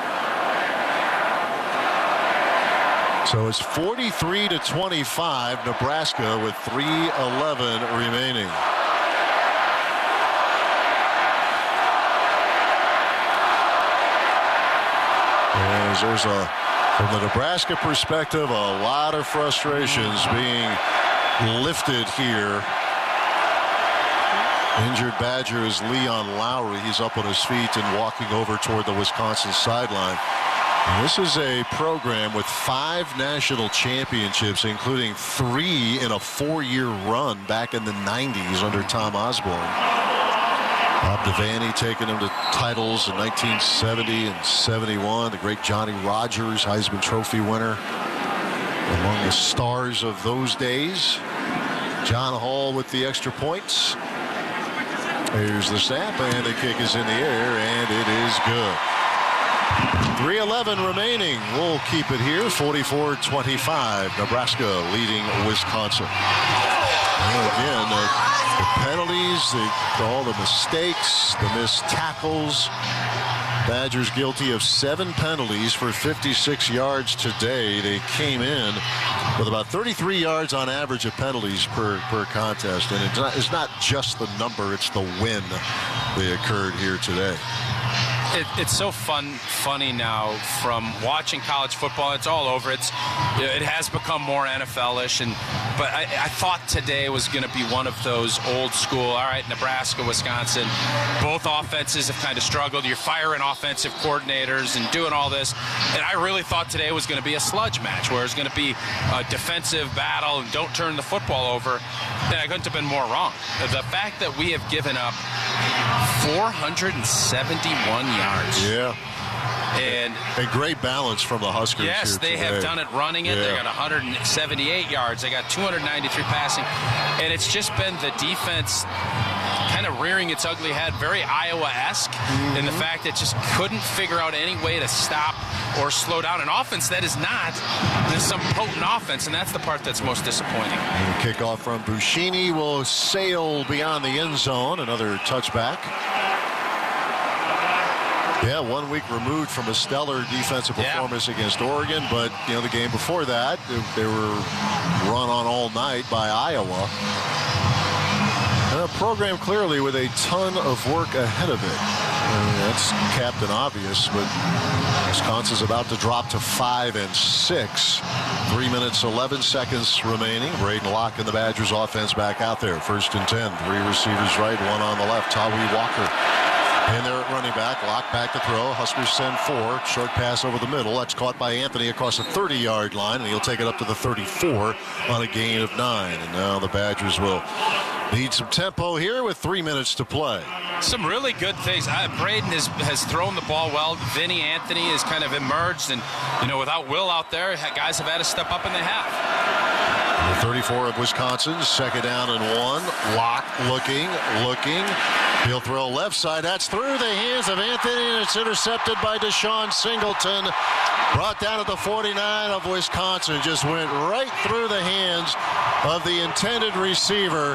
So it's forty-three to twenty-five, Nebraska with three eleven remaining. As there's a From the Nebraska perspective, a lot of frustrations being lifted here. Injured Badger is Leon Lowry. He's up on his feet and walking over toward the Wisconsin sideline. And this is a program with five national championships, including three in a four-year run back in the nineties under Tom Osborne. Bob Devaney taking him to titles in nineteen seventy and seventy-one. The great Johnny Rogers, Heisman Trophy winner, among the stars of those days. John Hall with the extra points. Here's the snap, and the kick is in the air, and it is good. three eleven remaining. We'll keep it here. forty-four twenty-five. Nebraska leading Wisconsin. And again, uh, the penalties, the, all the mistakes, the missed tackles. Badgers guilty of seven penalties for fifty-six yards today. They came in with about thirty-three yards on average of penalties per, per contest. And it's not, it's not just the number, it's the when they occurred here today. It, it's so fun, funny now from watching college football. It's all over. It's it has become more N F L-ish, and but I, I thought today was going to be one of those old school. All right, Nebraska, Wisconsin, both offenses have kind of struggled. You're firing offensive coordinators and doing all this, and I really thought today was going to be a sludge match where it's going to be a defensive battle and don't turn the football over. And I couldn't have been more wrong. The fact that we have given up four hundred seventy-one yards. Yeah. And a great balance from the Huskers. Yes, here they today. have done it running it. Yeah. They got one hundred seventy-eight yards. They got two hundred ninety-three passing. And it's just been the defense kind of rearing its ugly head, very Iowa-esque, mm-hmm. in the fact that just couldn't figure out any way to stop or slow down an offense that is not some potent offense, and that's the part that's most disappointing. And the kickoff from Buschini will sail beyond the end zone. Another touchback. Yeah, one week removed from a stellar defensive performance yeah. against Oregon, but you know the game before that, they were run on all night by Iowa. And a program clearly with a ton of work ahead of it. I mean, that's Captain Obvious, but Wisconsin's about to drop to five and six. Three minutes, eleven seconds remaining. Braden Locke and the Badgers offense back out there. First and ten. Three receivers right, one on the left. Tawi Walker. And they're at running back. Locke back to throw. Huskers send four. Short pass over the middle. That's caught by Anthony across the thirty-yard line, and he'll take it up to the thirty-four on a gain of nine. And now the Badgers will need some tempo here with three minutes to play. Some really good things. Uh, Braden has, has thrown the ball well. Vinny Anthony has kind of emerged, and you know, without Will out there, guys have had to step up, and they have. The thirty-four of Wisconsin, second down and one. Locke looking, looking. He'll throw left side. That's through the hands of Anthony, and it's intercepted by Deshaun Singleton. Brought down at the forty-nine of Wisconsin. Just went right through the hands of the intended receiver.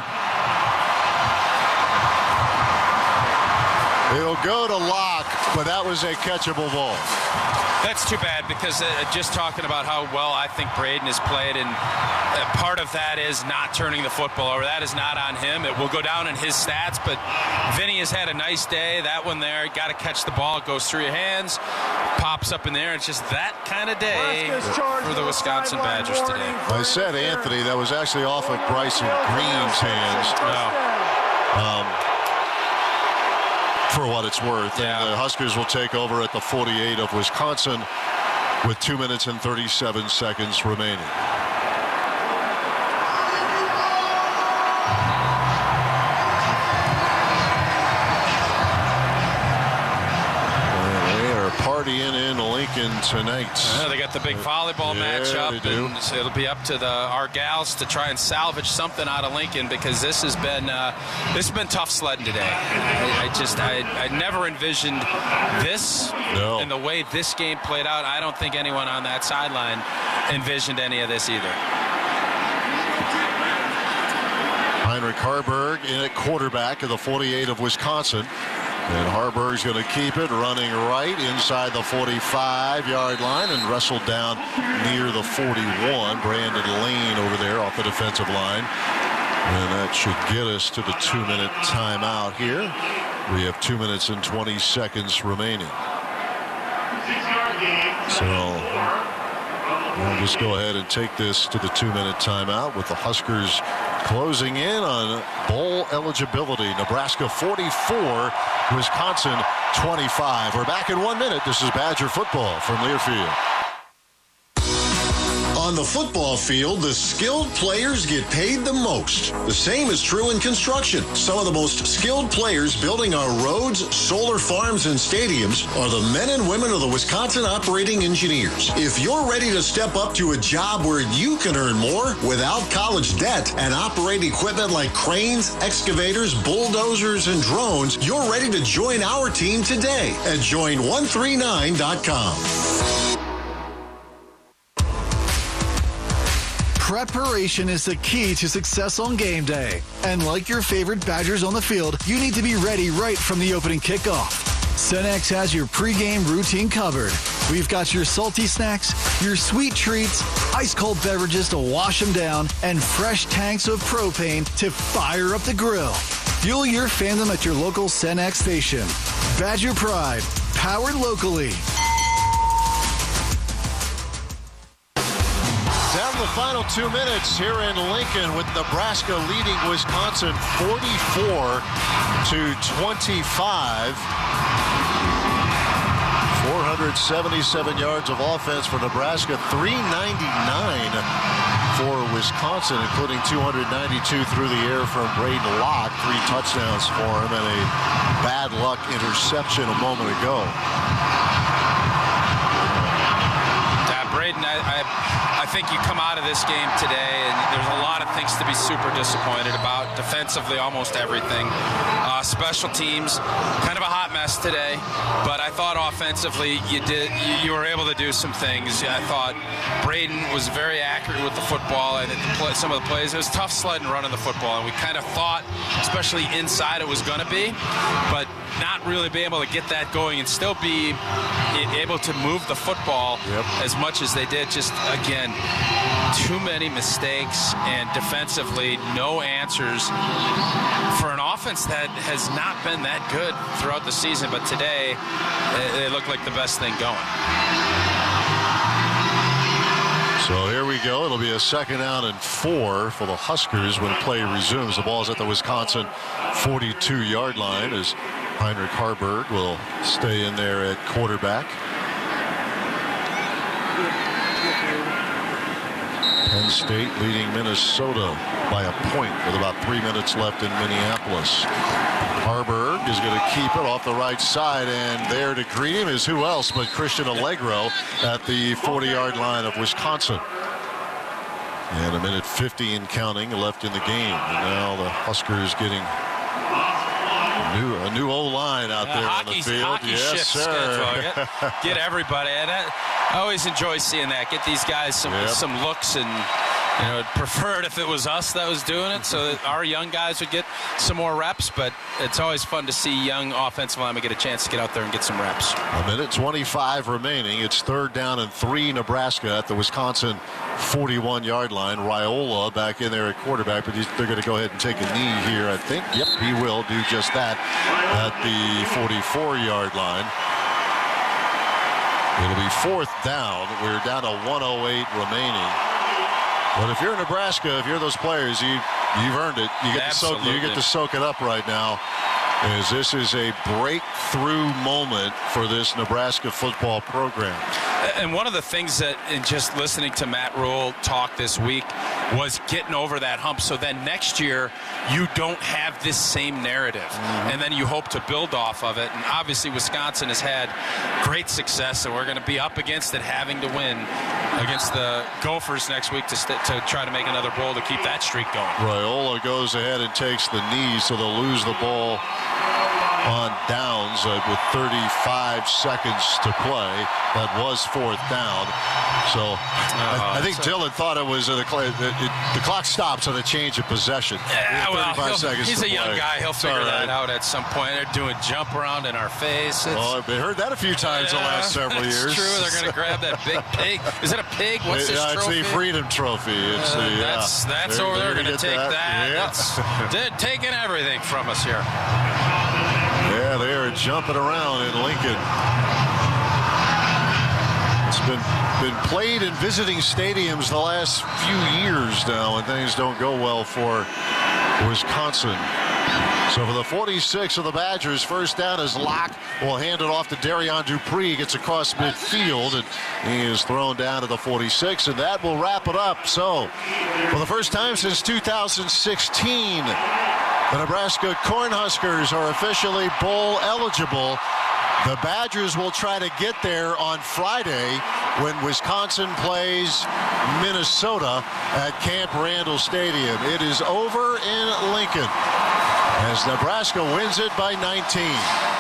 It'll go to Locke, but that was a catchable ball. That's too bad, because uh, just talking about how well I think Braden has played, and uh, part of that is not turning the football over. That is not on him. It will go down in his stats, but Vinny has had a nice day. That one there, got to catch the ball. It goes through your hands, pops up in there. It's just that kind of day for the Wisconsin Badgers today. I said Anthony, that was actually off of Bryson Green's hands. No. Um, for what it's worth. Yeah. And the Huskers will take over at the forty-eight of Wisconsin with two minutes and thirty-seven seconds remaining. Partying in Lincoln tonight. Yeah, they got the big volleyball yeah, matchup, and so it'll be up to the our gals to try and salvage something out of Lincoln, because this has been uh, this has been tough sledding today. I, I just I, I never envisioned this no. and the way this game played out. I don't think anyone on that sideline envisioned any of this either. Heinrich Haarberg in at quarterback of the forty-eight of Wisconsin. And Harburg's going to keep it running right inside the forty-five yard line and wrestled down near the forty-one. Brandon Lane over there off the defensive line. And that should get us to the two minute timeout here. We have two minutes and twenty seconds remaining. So we'll just go ahead and take this to the two minute timeout with the Huskers closing in on bowl eligibility. Nebraska forty-four, Wisconsin twenty-five. We're back in one minute. This is Badger football from Learfield. On the football field, the skilled players get paid the most. The same is true in construction. Some of the most skilled players building our roads, solar farms, and stadiums are the men and women of the Wisconsin Operating Engineers. If you're ready to step up to a job where you can earn more without college debt and operate equipment like cranes, excavators, bulldozers, and drones, you're ready to join our team today at join one three nine dot com. Preparation is the key to success on game day. And like your favorite Badgers on the field, you need to be ready right from the opening kickoff. Cenex has your pregame routine covered. We've got your salty snacks, your sweet treats, ice-cold beverages to wash them down, and fresh tanks of propane to fire up the grill. Fuel your fandom at your local Cenex station. Badger Pride, powered locally. Down to the final two minutes here in Lincoln with Nebraska leading Wisconsin forty-four to twenty-five. four hundred seventy-seven yards of offense for Nebraska, three ninety-nine for Wisconsin, including two hundred ninety-two through the air from Braden Locke. Three touchdowns for him and a bad luck interception a moment ago. Uh, Braden, I, I I think you come out of this game today and there's a lot of things to be super disappointed about. Defensively, almost everything. Uh, special teams, kind of a hot mess today. But I thought offensively you did you, you were able to do some things. I thought Braden was very accurate with the football and some of the plays. It was tough sledding running the football, and we kind of thought, especially inside, it was going to be, but not really be able to get that going and still be able to move the football yep. as much as they did. Just again, too many mistakes, and defensively no answers for an offense that has not been that good throughout the season, but today they look like the best thing going. So here we go. It'll be a second down and four for the Huskers when play resumes. The ball's at the Wisconsin forty-two yard line as Heinrich Haarberg will stay in there at quarterback. Penn State leading Minnesota by a point with about three minutes left in Minneapolis. Haarberg is going to keep it off the right side, and there to greet him is who else but Christian Allegro at the forty yard line of Wisconsin. And a minute fifty and counting left in the game. And now the Huskers getting a new, a new O-line out yeah, there on the field. Hockey yes, shift sir. Get, get everybody. And I, I always enjoy seeing that. Get these guys some, yep. some looks, and you know, prefer it if it was us that was doing it, so that our young guys would get some more reps. But it's always fun to see young offensive linemen get a chance to get out there and get some reps. A minute twenty-five remaining. It's third down and three Nebraska at the Wisconsin forty-one yard line. Raiola back in there at quarterback, but they're going to go ahead and take a knee here, I think. Yep, he will do just that at the forty-four yard line. It'll be fourth down. We're down to one oh eight remaining. But if you're Nebraska, if you're those players, you you've earned it. You get to soak, you get to soak it up right now. as this is a breakthrough moment for this Nebraska football program. And one of the things that, in just listening to Matt Rule talk this week, was getting over that hump. So then next year, you don't have this same narrative. Mm-hmm. And then you hope to build off of it. And obviously, Wisconsin has had great success, and we're going to be up against it, having to win against the Gophers next week to, st- to try to make another bowl to keep that streak going. Raiola goes ahead and takes the knee, so they'll lose the ball on downs uh, with thirty-five seconds to play. That was fourth down. So uh, I, I think Dylan thought it was uh, the, cl- it, it, the clock stops on a change of possession. Yeah, well, seconds he's a play. young guy. He'll It's figure right. that out at some point. They're doing jump around in our face. It's, well, I've heard that a few times yeah, the last several it's years. True. They're going to grab that big pig. Is it a pig? What's yeah, this trophy? It's the Freedom Trophy. It's uh, the, yeah. that's that's they're, over. They're, they're going to take that. that. Yeah. That's, they're taking everything from us here. Yeah, they are jumping around in Lincoln. It's been been played in visiting stadiums the last few years now, and things don't go well for Wisconsin. So for the forty-six of the Badgers, first down is Locke. Will hand it off to Darian Dupree. Gets across midfield, and he is thrown down to the forty-six, and that will wrap it up. So for the first time since two thousand sixteen, the Nebraska Cornhuskers are officially bowl eligible. The Badgers will try to get there on Friday when Wisconsin plays Minnesota at Camp Randall Stadium. It is over in Lincoln as Nebraska wins it by nineteen.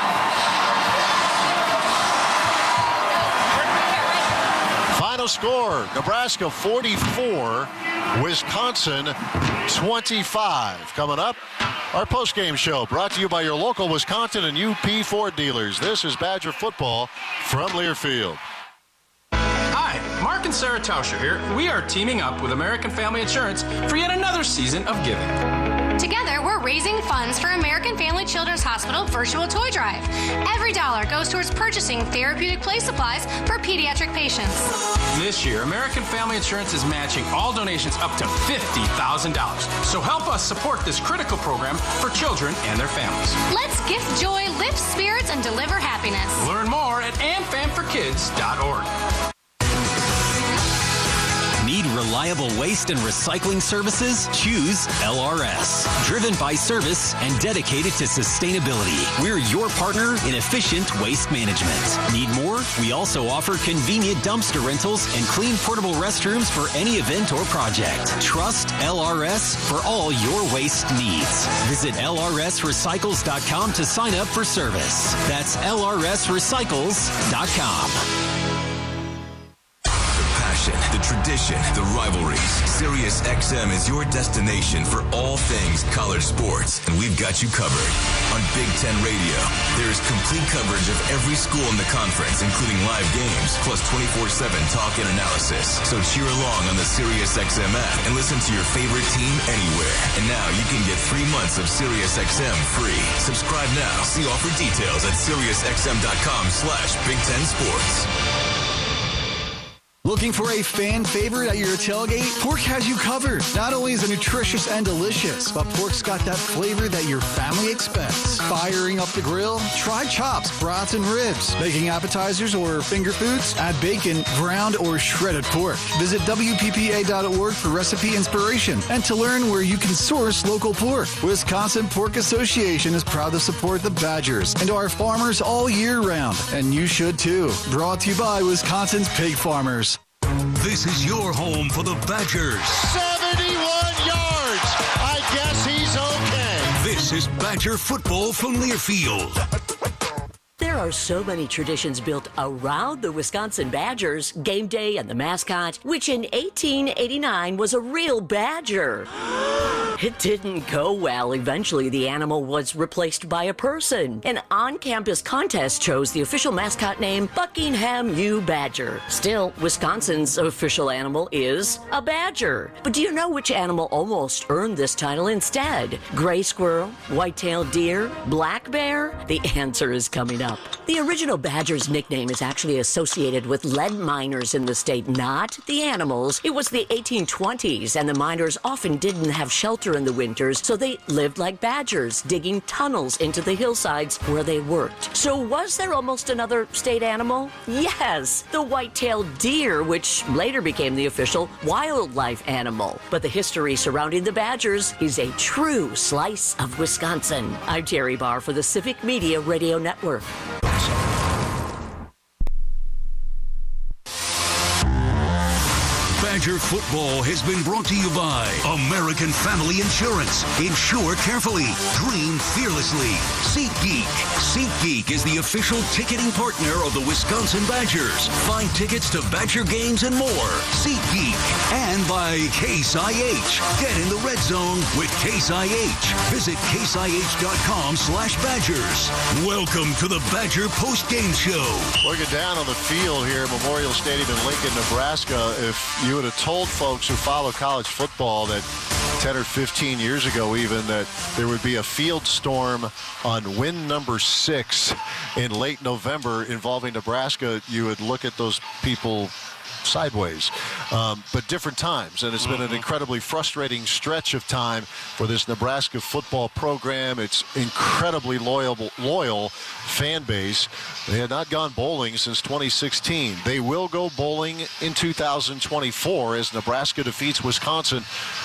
Final score, Nebraska forty-four, Wisconsin twenty-five. Coming up, our postgame show brought to you by your local Wisconsin and U P Ford dealers. This is Badger football from Learfield. Hi, Mark and Sarah Tauscher here. We are teaming up with American Family Insurance for yet another season of giving. Together, we're raising funds for American Family Children's Hospital Virtual Toy Drive. Every dollar goes towards purchasing therapeutic play supplies for pediatric patients. This year, American Family Insurance is matching all donations up to fifty thousand dollars. So help us support this critical program for children and their families. Let's gift joy, lift spirits, and deliver happiness. Learn more at am fam for kids dot org. Need reliable waste and recycling services? Choose L R S. Driven by service and dedicated to sustainability, we're your partner in efficient waste management. Need more? We also offer convenient dumpster rentals and clean portable restrooms for any event or project. Trust L R S for all your waste needs. Visit L R S recycles dot com to sign up for service. That's L R S recycles dot com. The tradition, the rivalries. Sirius X M is your destination for all things college sports, and we've got you covered. On Big Ten Radio, there is complete coverage of every school in the conference, including live games, plus twenty-four seven talk and analysis. So cheer along on the Sirius X M app and listen to your favorite team anywhere. And now you can get three months of Sirius X M free. Subscribe now. See offer details at Sirius X M dot com slash Big Ten Sports. Looking for a fan favorite at your tailgate? Pork has you covered. Not only is it nutritious and delicious, but pork's got that flavor that your family expects. Firing up the grill? Try chops, brats, and ribs. Making appetizers or finger foods? Add bacon, ground, or shredded pork. Visit W P P A dot org for recipe inspiration and to learn where you can source local pork. Wisconsin Pork Association is proud to support the Badgers and our farmers all year round. And you should too. Brought to you by Wisconsin's Pig Farmers. This is your home for the Badgers. seventy-one yards. I guess he's okay. This is Badger football from Learfield. There are so many traditions built around the Wisconsin Badgers, game day and the mascot, which in eighteen eighty-nine was a real badger. It didn't go well. Eventually, the animal was replaced by a person. An on-campus contest chose the official mascot name Buckingham U Badger. Still, Wisconsin's official animal is a badger. But do you know which animal almost earned this title instead? Gray squirrel, white-tailed deer, black bear? The answer is coming up. The original Badgers nickname is actually associated with lead miners in the state, not the animals. It was the eighteen twenties, and the miners often didn't have shelter in the winters, so they lived like badgers, digging tunnels into the hillsides where they worked. So was there almost another state animal? Yes, the white-tailed deer, which later became the official wildlife animal. But the history surrounding the Badgers is a true slice of Wisconsin. I'm Terry Barr for the Civic Media Radio Network. Badger football has been brought to you by American Family Insurance. Insure carefully. Dream fearlessly. SeatGeek. SeatGeek is the official ticketing partner of the Wisconsin Badgers. Find tickets to Badger games and more. SeatGeek. And by Case I H. Get in the red zone with Case I H. Visit caseih.com slash Badgers. Welcome to the Badger Post-Game Show. Looking down on the field here at Memorial Stadium in Lincoln, Nebraska, if you would have told folks who follow college football that ten or fifteen years ago even that there would be a field storm on win number six in late November involving Nebraska, you would look at those people sideways. Um, but different times, and it's been an incredibly frustrating stretch of time for this Nebraska football program. It's incredibly loyal, loyal fan base. They had not gone bowling since twenty sixteen. They will go bowling in two thousand twenty-four as Nebraska defeats Wisconsin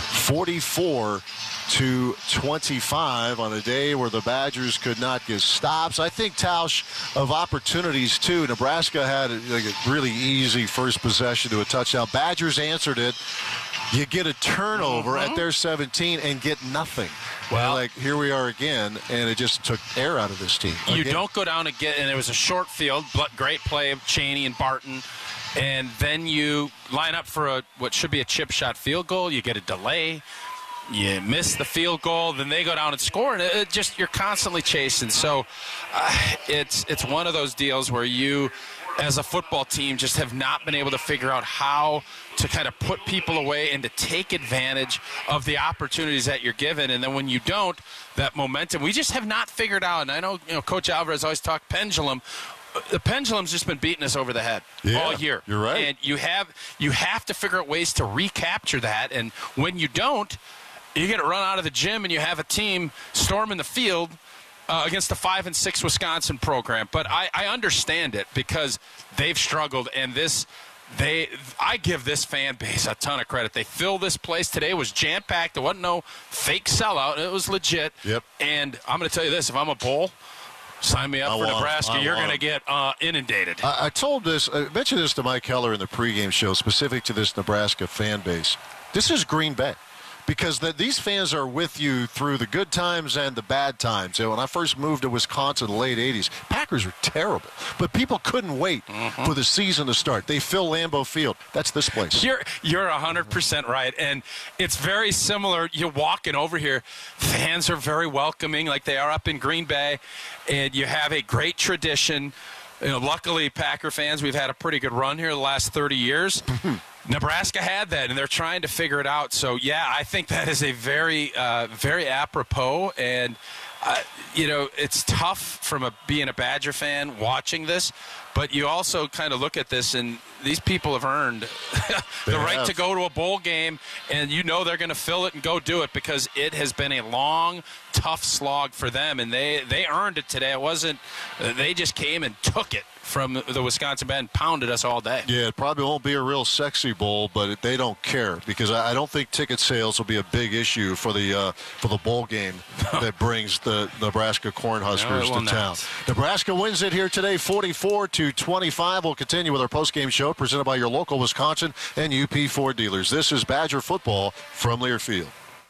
forty-four to twenty-five on a day where the Badgers could not get stops. I think, Tausch, of opportunities, too. Nebraska had a, like a really easy first possession to a touchdown. Badgers answered it. You get a turnover mm-hmm. at their seventeen and get nothing. Well, like here we are again, and it just took air out of this team. You again. don't go down and get, and it was a short field, but great play of Chaney and Barton. And then you line up for a what should be a chip shot field goal. You get a delay. You miss the field goal, then they go down and score, and it, it just you're constantly chasing. So uh, it's it's one of those deals where you, as a football team, just have not been able to figure out how to kind of put people away and to take advantage of the opportunities that you're given. And then when you don't, that momentum, we just have not figured out. And I know, you know, Coach Alvarez always talked pendulum. The pendulum's just been beating us over the head yeah, all year. You're right. And you have you have to figure out ways to recapture that. And when you don't, you get it run out of the gym, and you have a team storming the field uh, against the five and six Wisconsin program. But I, I understand it because they've struggled, and this they I give this fan base a ton of credit. They filled this place today. It was jam packed. There wasn't no fake sellout. It was legit. Yep. And I'm going to tell you this: if I'm a Bull, sign me up I for want, Nebraska. I You're want. going to get uh, inundated. I, I told this, I mentioned this to Mike Heller in the pregame show, specific to this Nebraska fan base. This is Green Bay. Because the, these fans are with you through the good times and the bad times. You know, when I first moved to Wisconsin in the late eighties, Packers were terrible. But people couldn't wait mm-hmm. for the season to start. They fill Lambeau Field. That's this place. You're you're one hundred percent right. And it's very similar. You're walking over here. Fans are very welcoming like they are up in Green Bay. And you have a great tradition. You know, luckily, Packer fans, we've had a pretty good run here the last thirty years. Nebraska had that, and they're trying to figure it out. So, yeah, I think that is a very, uh, very apropos. And, uh, you know, it's tough from a, being a Badger fan watching this, but you also kind of look at this, and these people have earned the right have. to go to a bowl game, and you know they're going to fill it and go do it because it has been a long, tough slog for them, and they, they earned it today. It wasn't uh, – they just came and took it from the Wisconsin band, pounded us all day. Yeah, it probably won't be a real sexy bowl, but they don't care because I don't think ticket sales will be a big issue for the uh, for the bowl game that brings the Nebraska Cornhuskers no, to town. Not. Nebraska wins it here today, forty-four to twenty-five. We'll continue with our postgame show presented by your local Wisconsin and U P Ford dealers. This is Badger football from Learfield.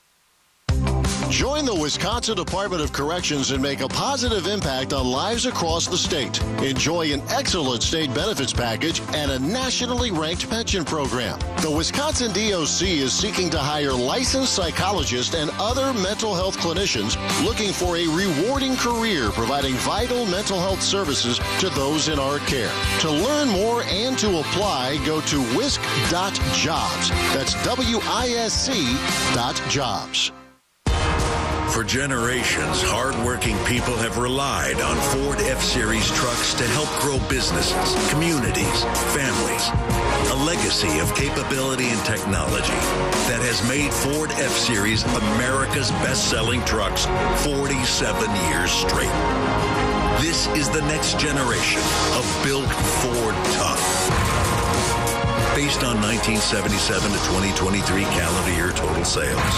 Join the Wisconsin Department of Corrections and make a positive impact on lives across the state. Enjoy an excellent state benefits package and a nationally ranked pension program. The Wisconsin D O C is seeking to hire licensed psychologists and other mental health clinicians looking for a rewarding career providing vital mental health services to those in our care. To learn more and to apply, go to wisc dot jobs. That's W I S C dot jobs. For generations, hardworking people have relied on Ford F-Series trucks to help grow businesses, communities, families. A legacy of capability and technology that has made Ford F-Series America's best-selling trucks forty-seven years straight. This is the next generation of Built Ford Tough. Based on nineteen seventy-seven to twenty twenty-three calendar year total sales.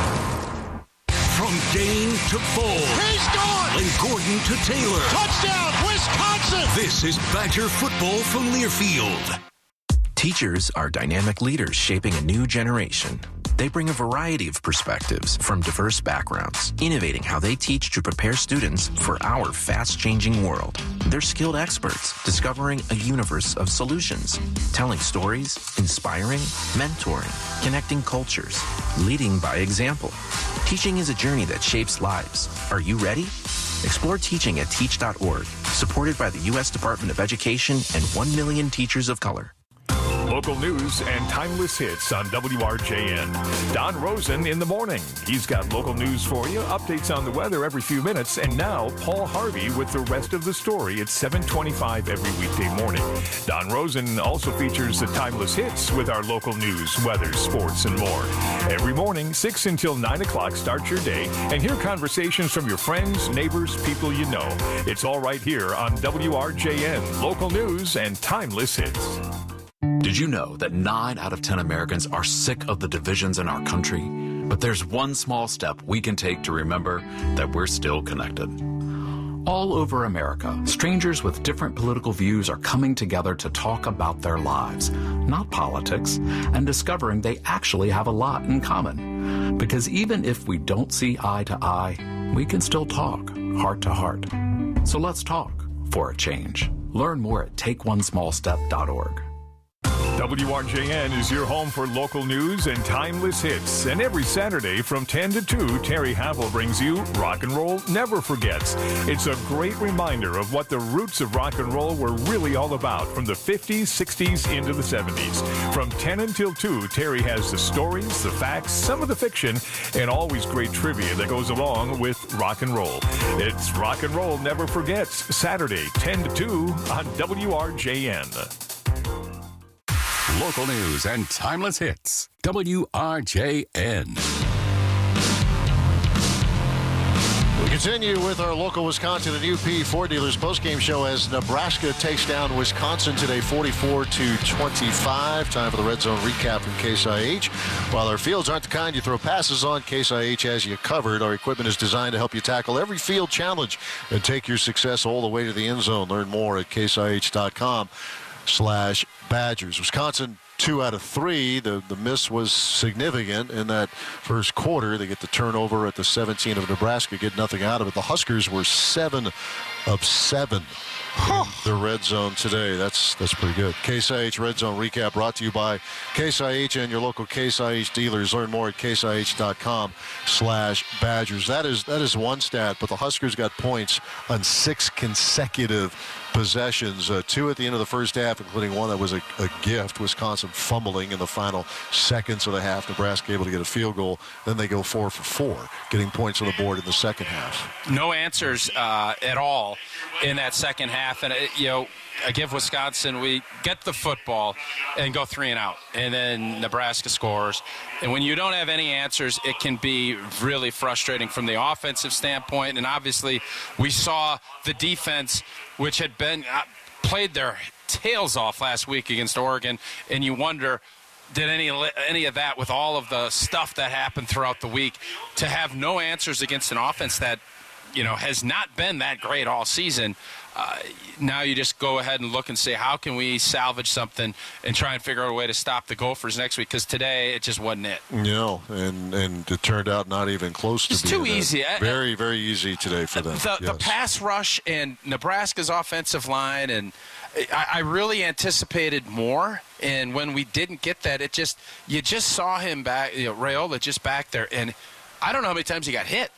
From Dane to Fold. He's gone! And Gordon to Taylor. Touchdown, Wisconsin! This is Badger football from Learfield. Teachers are dynamic leaders shaping a new generation. They bring a variety of perspectives from diverse backgrounds, innovating how they teach to prepare students for our fast-changing world. They're skilled experts, discovering a universe of solutions, telling stories, inspiring, mentoring, connecting cultures, leading by example. Teaching is a journey that shapes lives. Are you ready? Explore teaching at teach dot org, supported by the U S Department of Education and one million teachers of color. Local news and timeless hits on W R J N. Don Rosen in the morning. He's got local news for you, updates on the weather every few minutes, and now Paul Harvey with the rest of the story at seven twenty-five every weekday morning. Don Rosen also features the timeless hits with our local news, weather, sports, and more. Every morning, six until nine o'clock, start your day and hear conversations from your friends, neighbors, people you know. It's all right here on W R J N, local news and timeless hits. Did you know that nine out of ten Americans are sick of the divisions in our country? But there's one small step we can take to remember that we're still connected. All over America, strangers with different political views are coming together to talk about their lives, not politics, and discovering they actually have a lot in common. Because even if we don't see eye to eye, we can still talk heart to heart. So let's talk for a change. Learn more at take one small step dot org. W R J N is your home for local news and timeless hits. And every Saturday from ten to two, Terry Havel brings you Rock and Roll Never Forgets. It's a great reminder of what the roots of rock and roll were really all about from the fifties, sixties, into the seventies. From ten until two, Terry has the stories, the facts, some of the fiction, and always great trivia that goes along with rock and roll. It's Rock and Roll Never Forgets, Saturday, ten to two on W R J N. Local news and timeless hits. W R J N. We continue with our local Wisconsin and U P Ford dealers postgame show as Nebraska takes down Wisconsin today forty-four to twenty-five. Time for the Red Zone recap from Case I H. While our fields aren't the kind you throw passes on, Case I H has you covered. Our equipment is designed to help you tackle every field challenge and take your success all the way to the end zone. Learn more at case I H dot com. slash Badgers. Wisconsin two out of three. The the miss was significant in that first quarter. They get the turnover at the seventeen of Nebraska, get nothing out of it. The Huskers were seven of seven in the red zone today. That's that's pretty good. Case I H Red Zone recap brought to you by Case I H and your local Case I H dealers. Learn more at case I H dot com slash Badgers. That is that is one stat, but the Huskers got points on six consecutive possessions, uh, two at the end of the first half, including one that was a, a gift. Wisconsin fumbling in the final seconds of the half. Nebraska able to get a field goal. Then they go four for four, getting points on the board in the second half. No answers uh, at all in that second half. And, it, you know, I give Wisconsin, we get the football and go three and out. And then Nebraska scores. And when you don't have any answers, it can be really frustrating from the offensive standpoint. And obviously, we saw the defense, which had been uh, played their tails off last week against Oregon. And you wonder, did any any of that with all of the stuff that happened throughout the week, to have no answers against an offense that, you know, has not been that great all season. Uh, now you just go ahead and look and say, how can we salvage something and try and figure out a way to stop the Gophers next week? Because today it just wasn't it. No, and and it turned out not even close to it's being too easy. Very, very easy today for them. The, yes. the pass rush and Nebraska's offensive line, and I, I really anticipated more. And when we didn't get that, it just you just saw him back, you know, Raiola just back there, and I don't know how many times he got hit.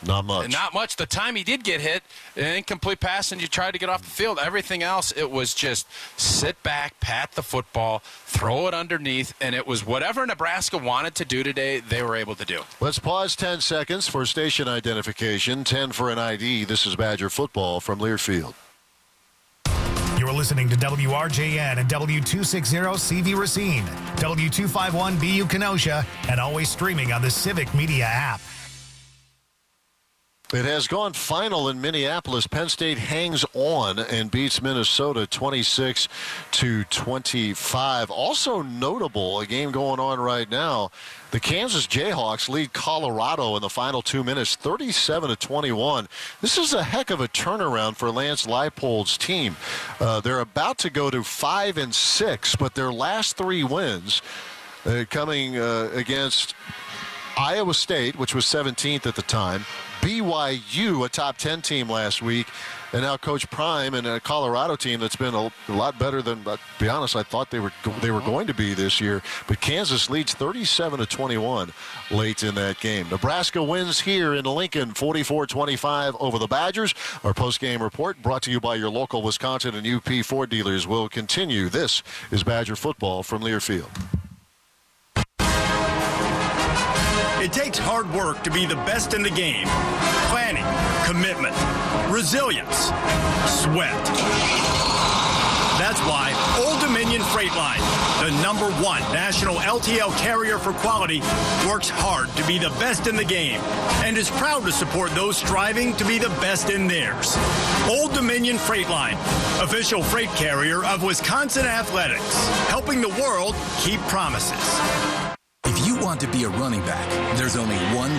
Not much. Not much. The time he did get hit, an incomplete pass, and you tried to get off the field. Everything else, it was just sit back, pat the football, throw it underneath, and it was whatever Nebraska wanted to do today, they were able to do. Let's pause ten seconds for station identification. ten for an I D. This is Badger football from Learfield. You're listening to W R J N and W two sixty C V Racine, W two fifty-one B U Kenosha, and always streaming on the Civic Media app. It has gone final in Minneapolis. Penn State hangs on and beats Minnesota twenty-six to twenty-five. Also notable, a game going on right now, the Kansas Jayhawks lead Colorado in the final two minutes, thirty-seven to twenty-one. This is a heck of a turnaround for Lance Leipold's team. Uh, they're about to go to five and six, but their last three wins uh, coming uh, against Iowa State, which was seventeenth at the time, B Y U, a top ten team last week, and now Coach Prime and a Colorado team that's been a, a lot better than, to be honest, I thought they were they were going to be this year. But Kansas leads thirty-seven to twenty-one late in that game. Nebraska wins here in Lincoln, forty-four twenty-five over the Badgers. Our post-game report brought to you by your local Wisconsin and U P Ford dealers will continue. This is Badger football from Learfield. It takes hard work to be the best in the game. Planning, commitment, resilience, sweat. That's why Old Dominion Freight Line, the number one national L T L carrier for quality, works hard to be the best in the game and is proud to support those striving to be the best in theirs. Old Dominion Freight Line, official freight carrier of Wisconsin Athletics, helping the world keep promises. If you want to be a running back, there's only one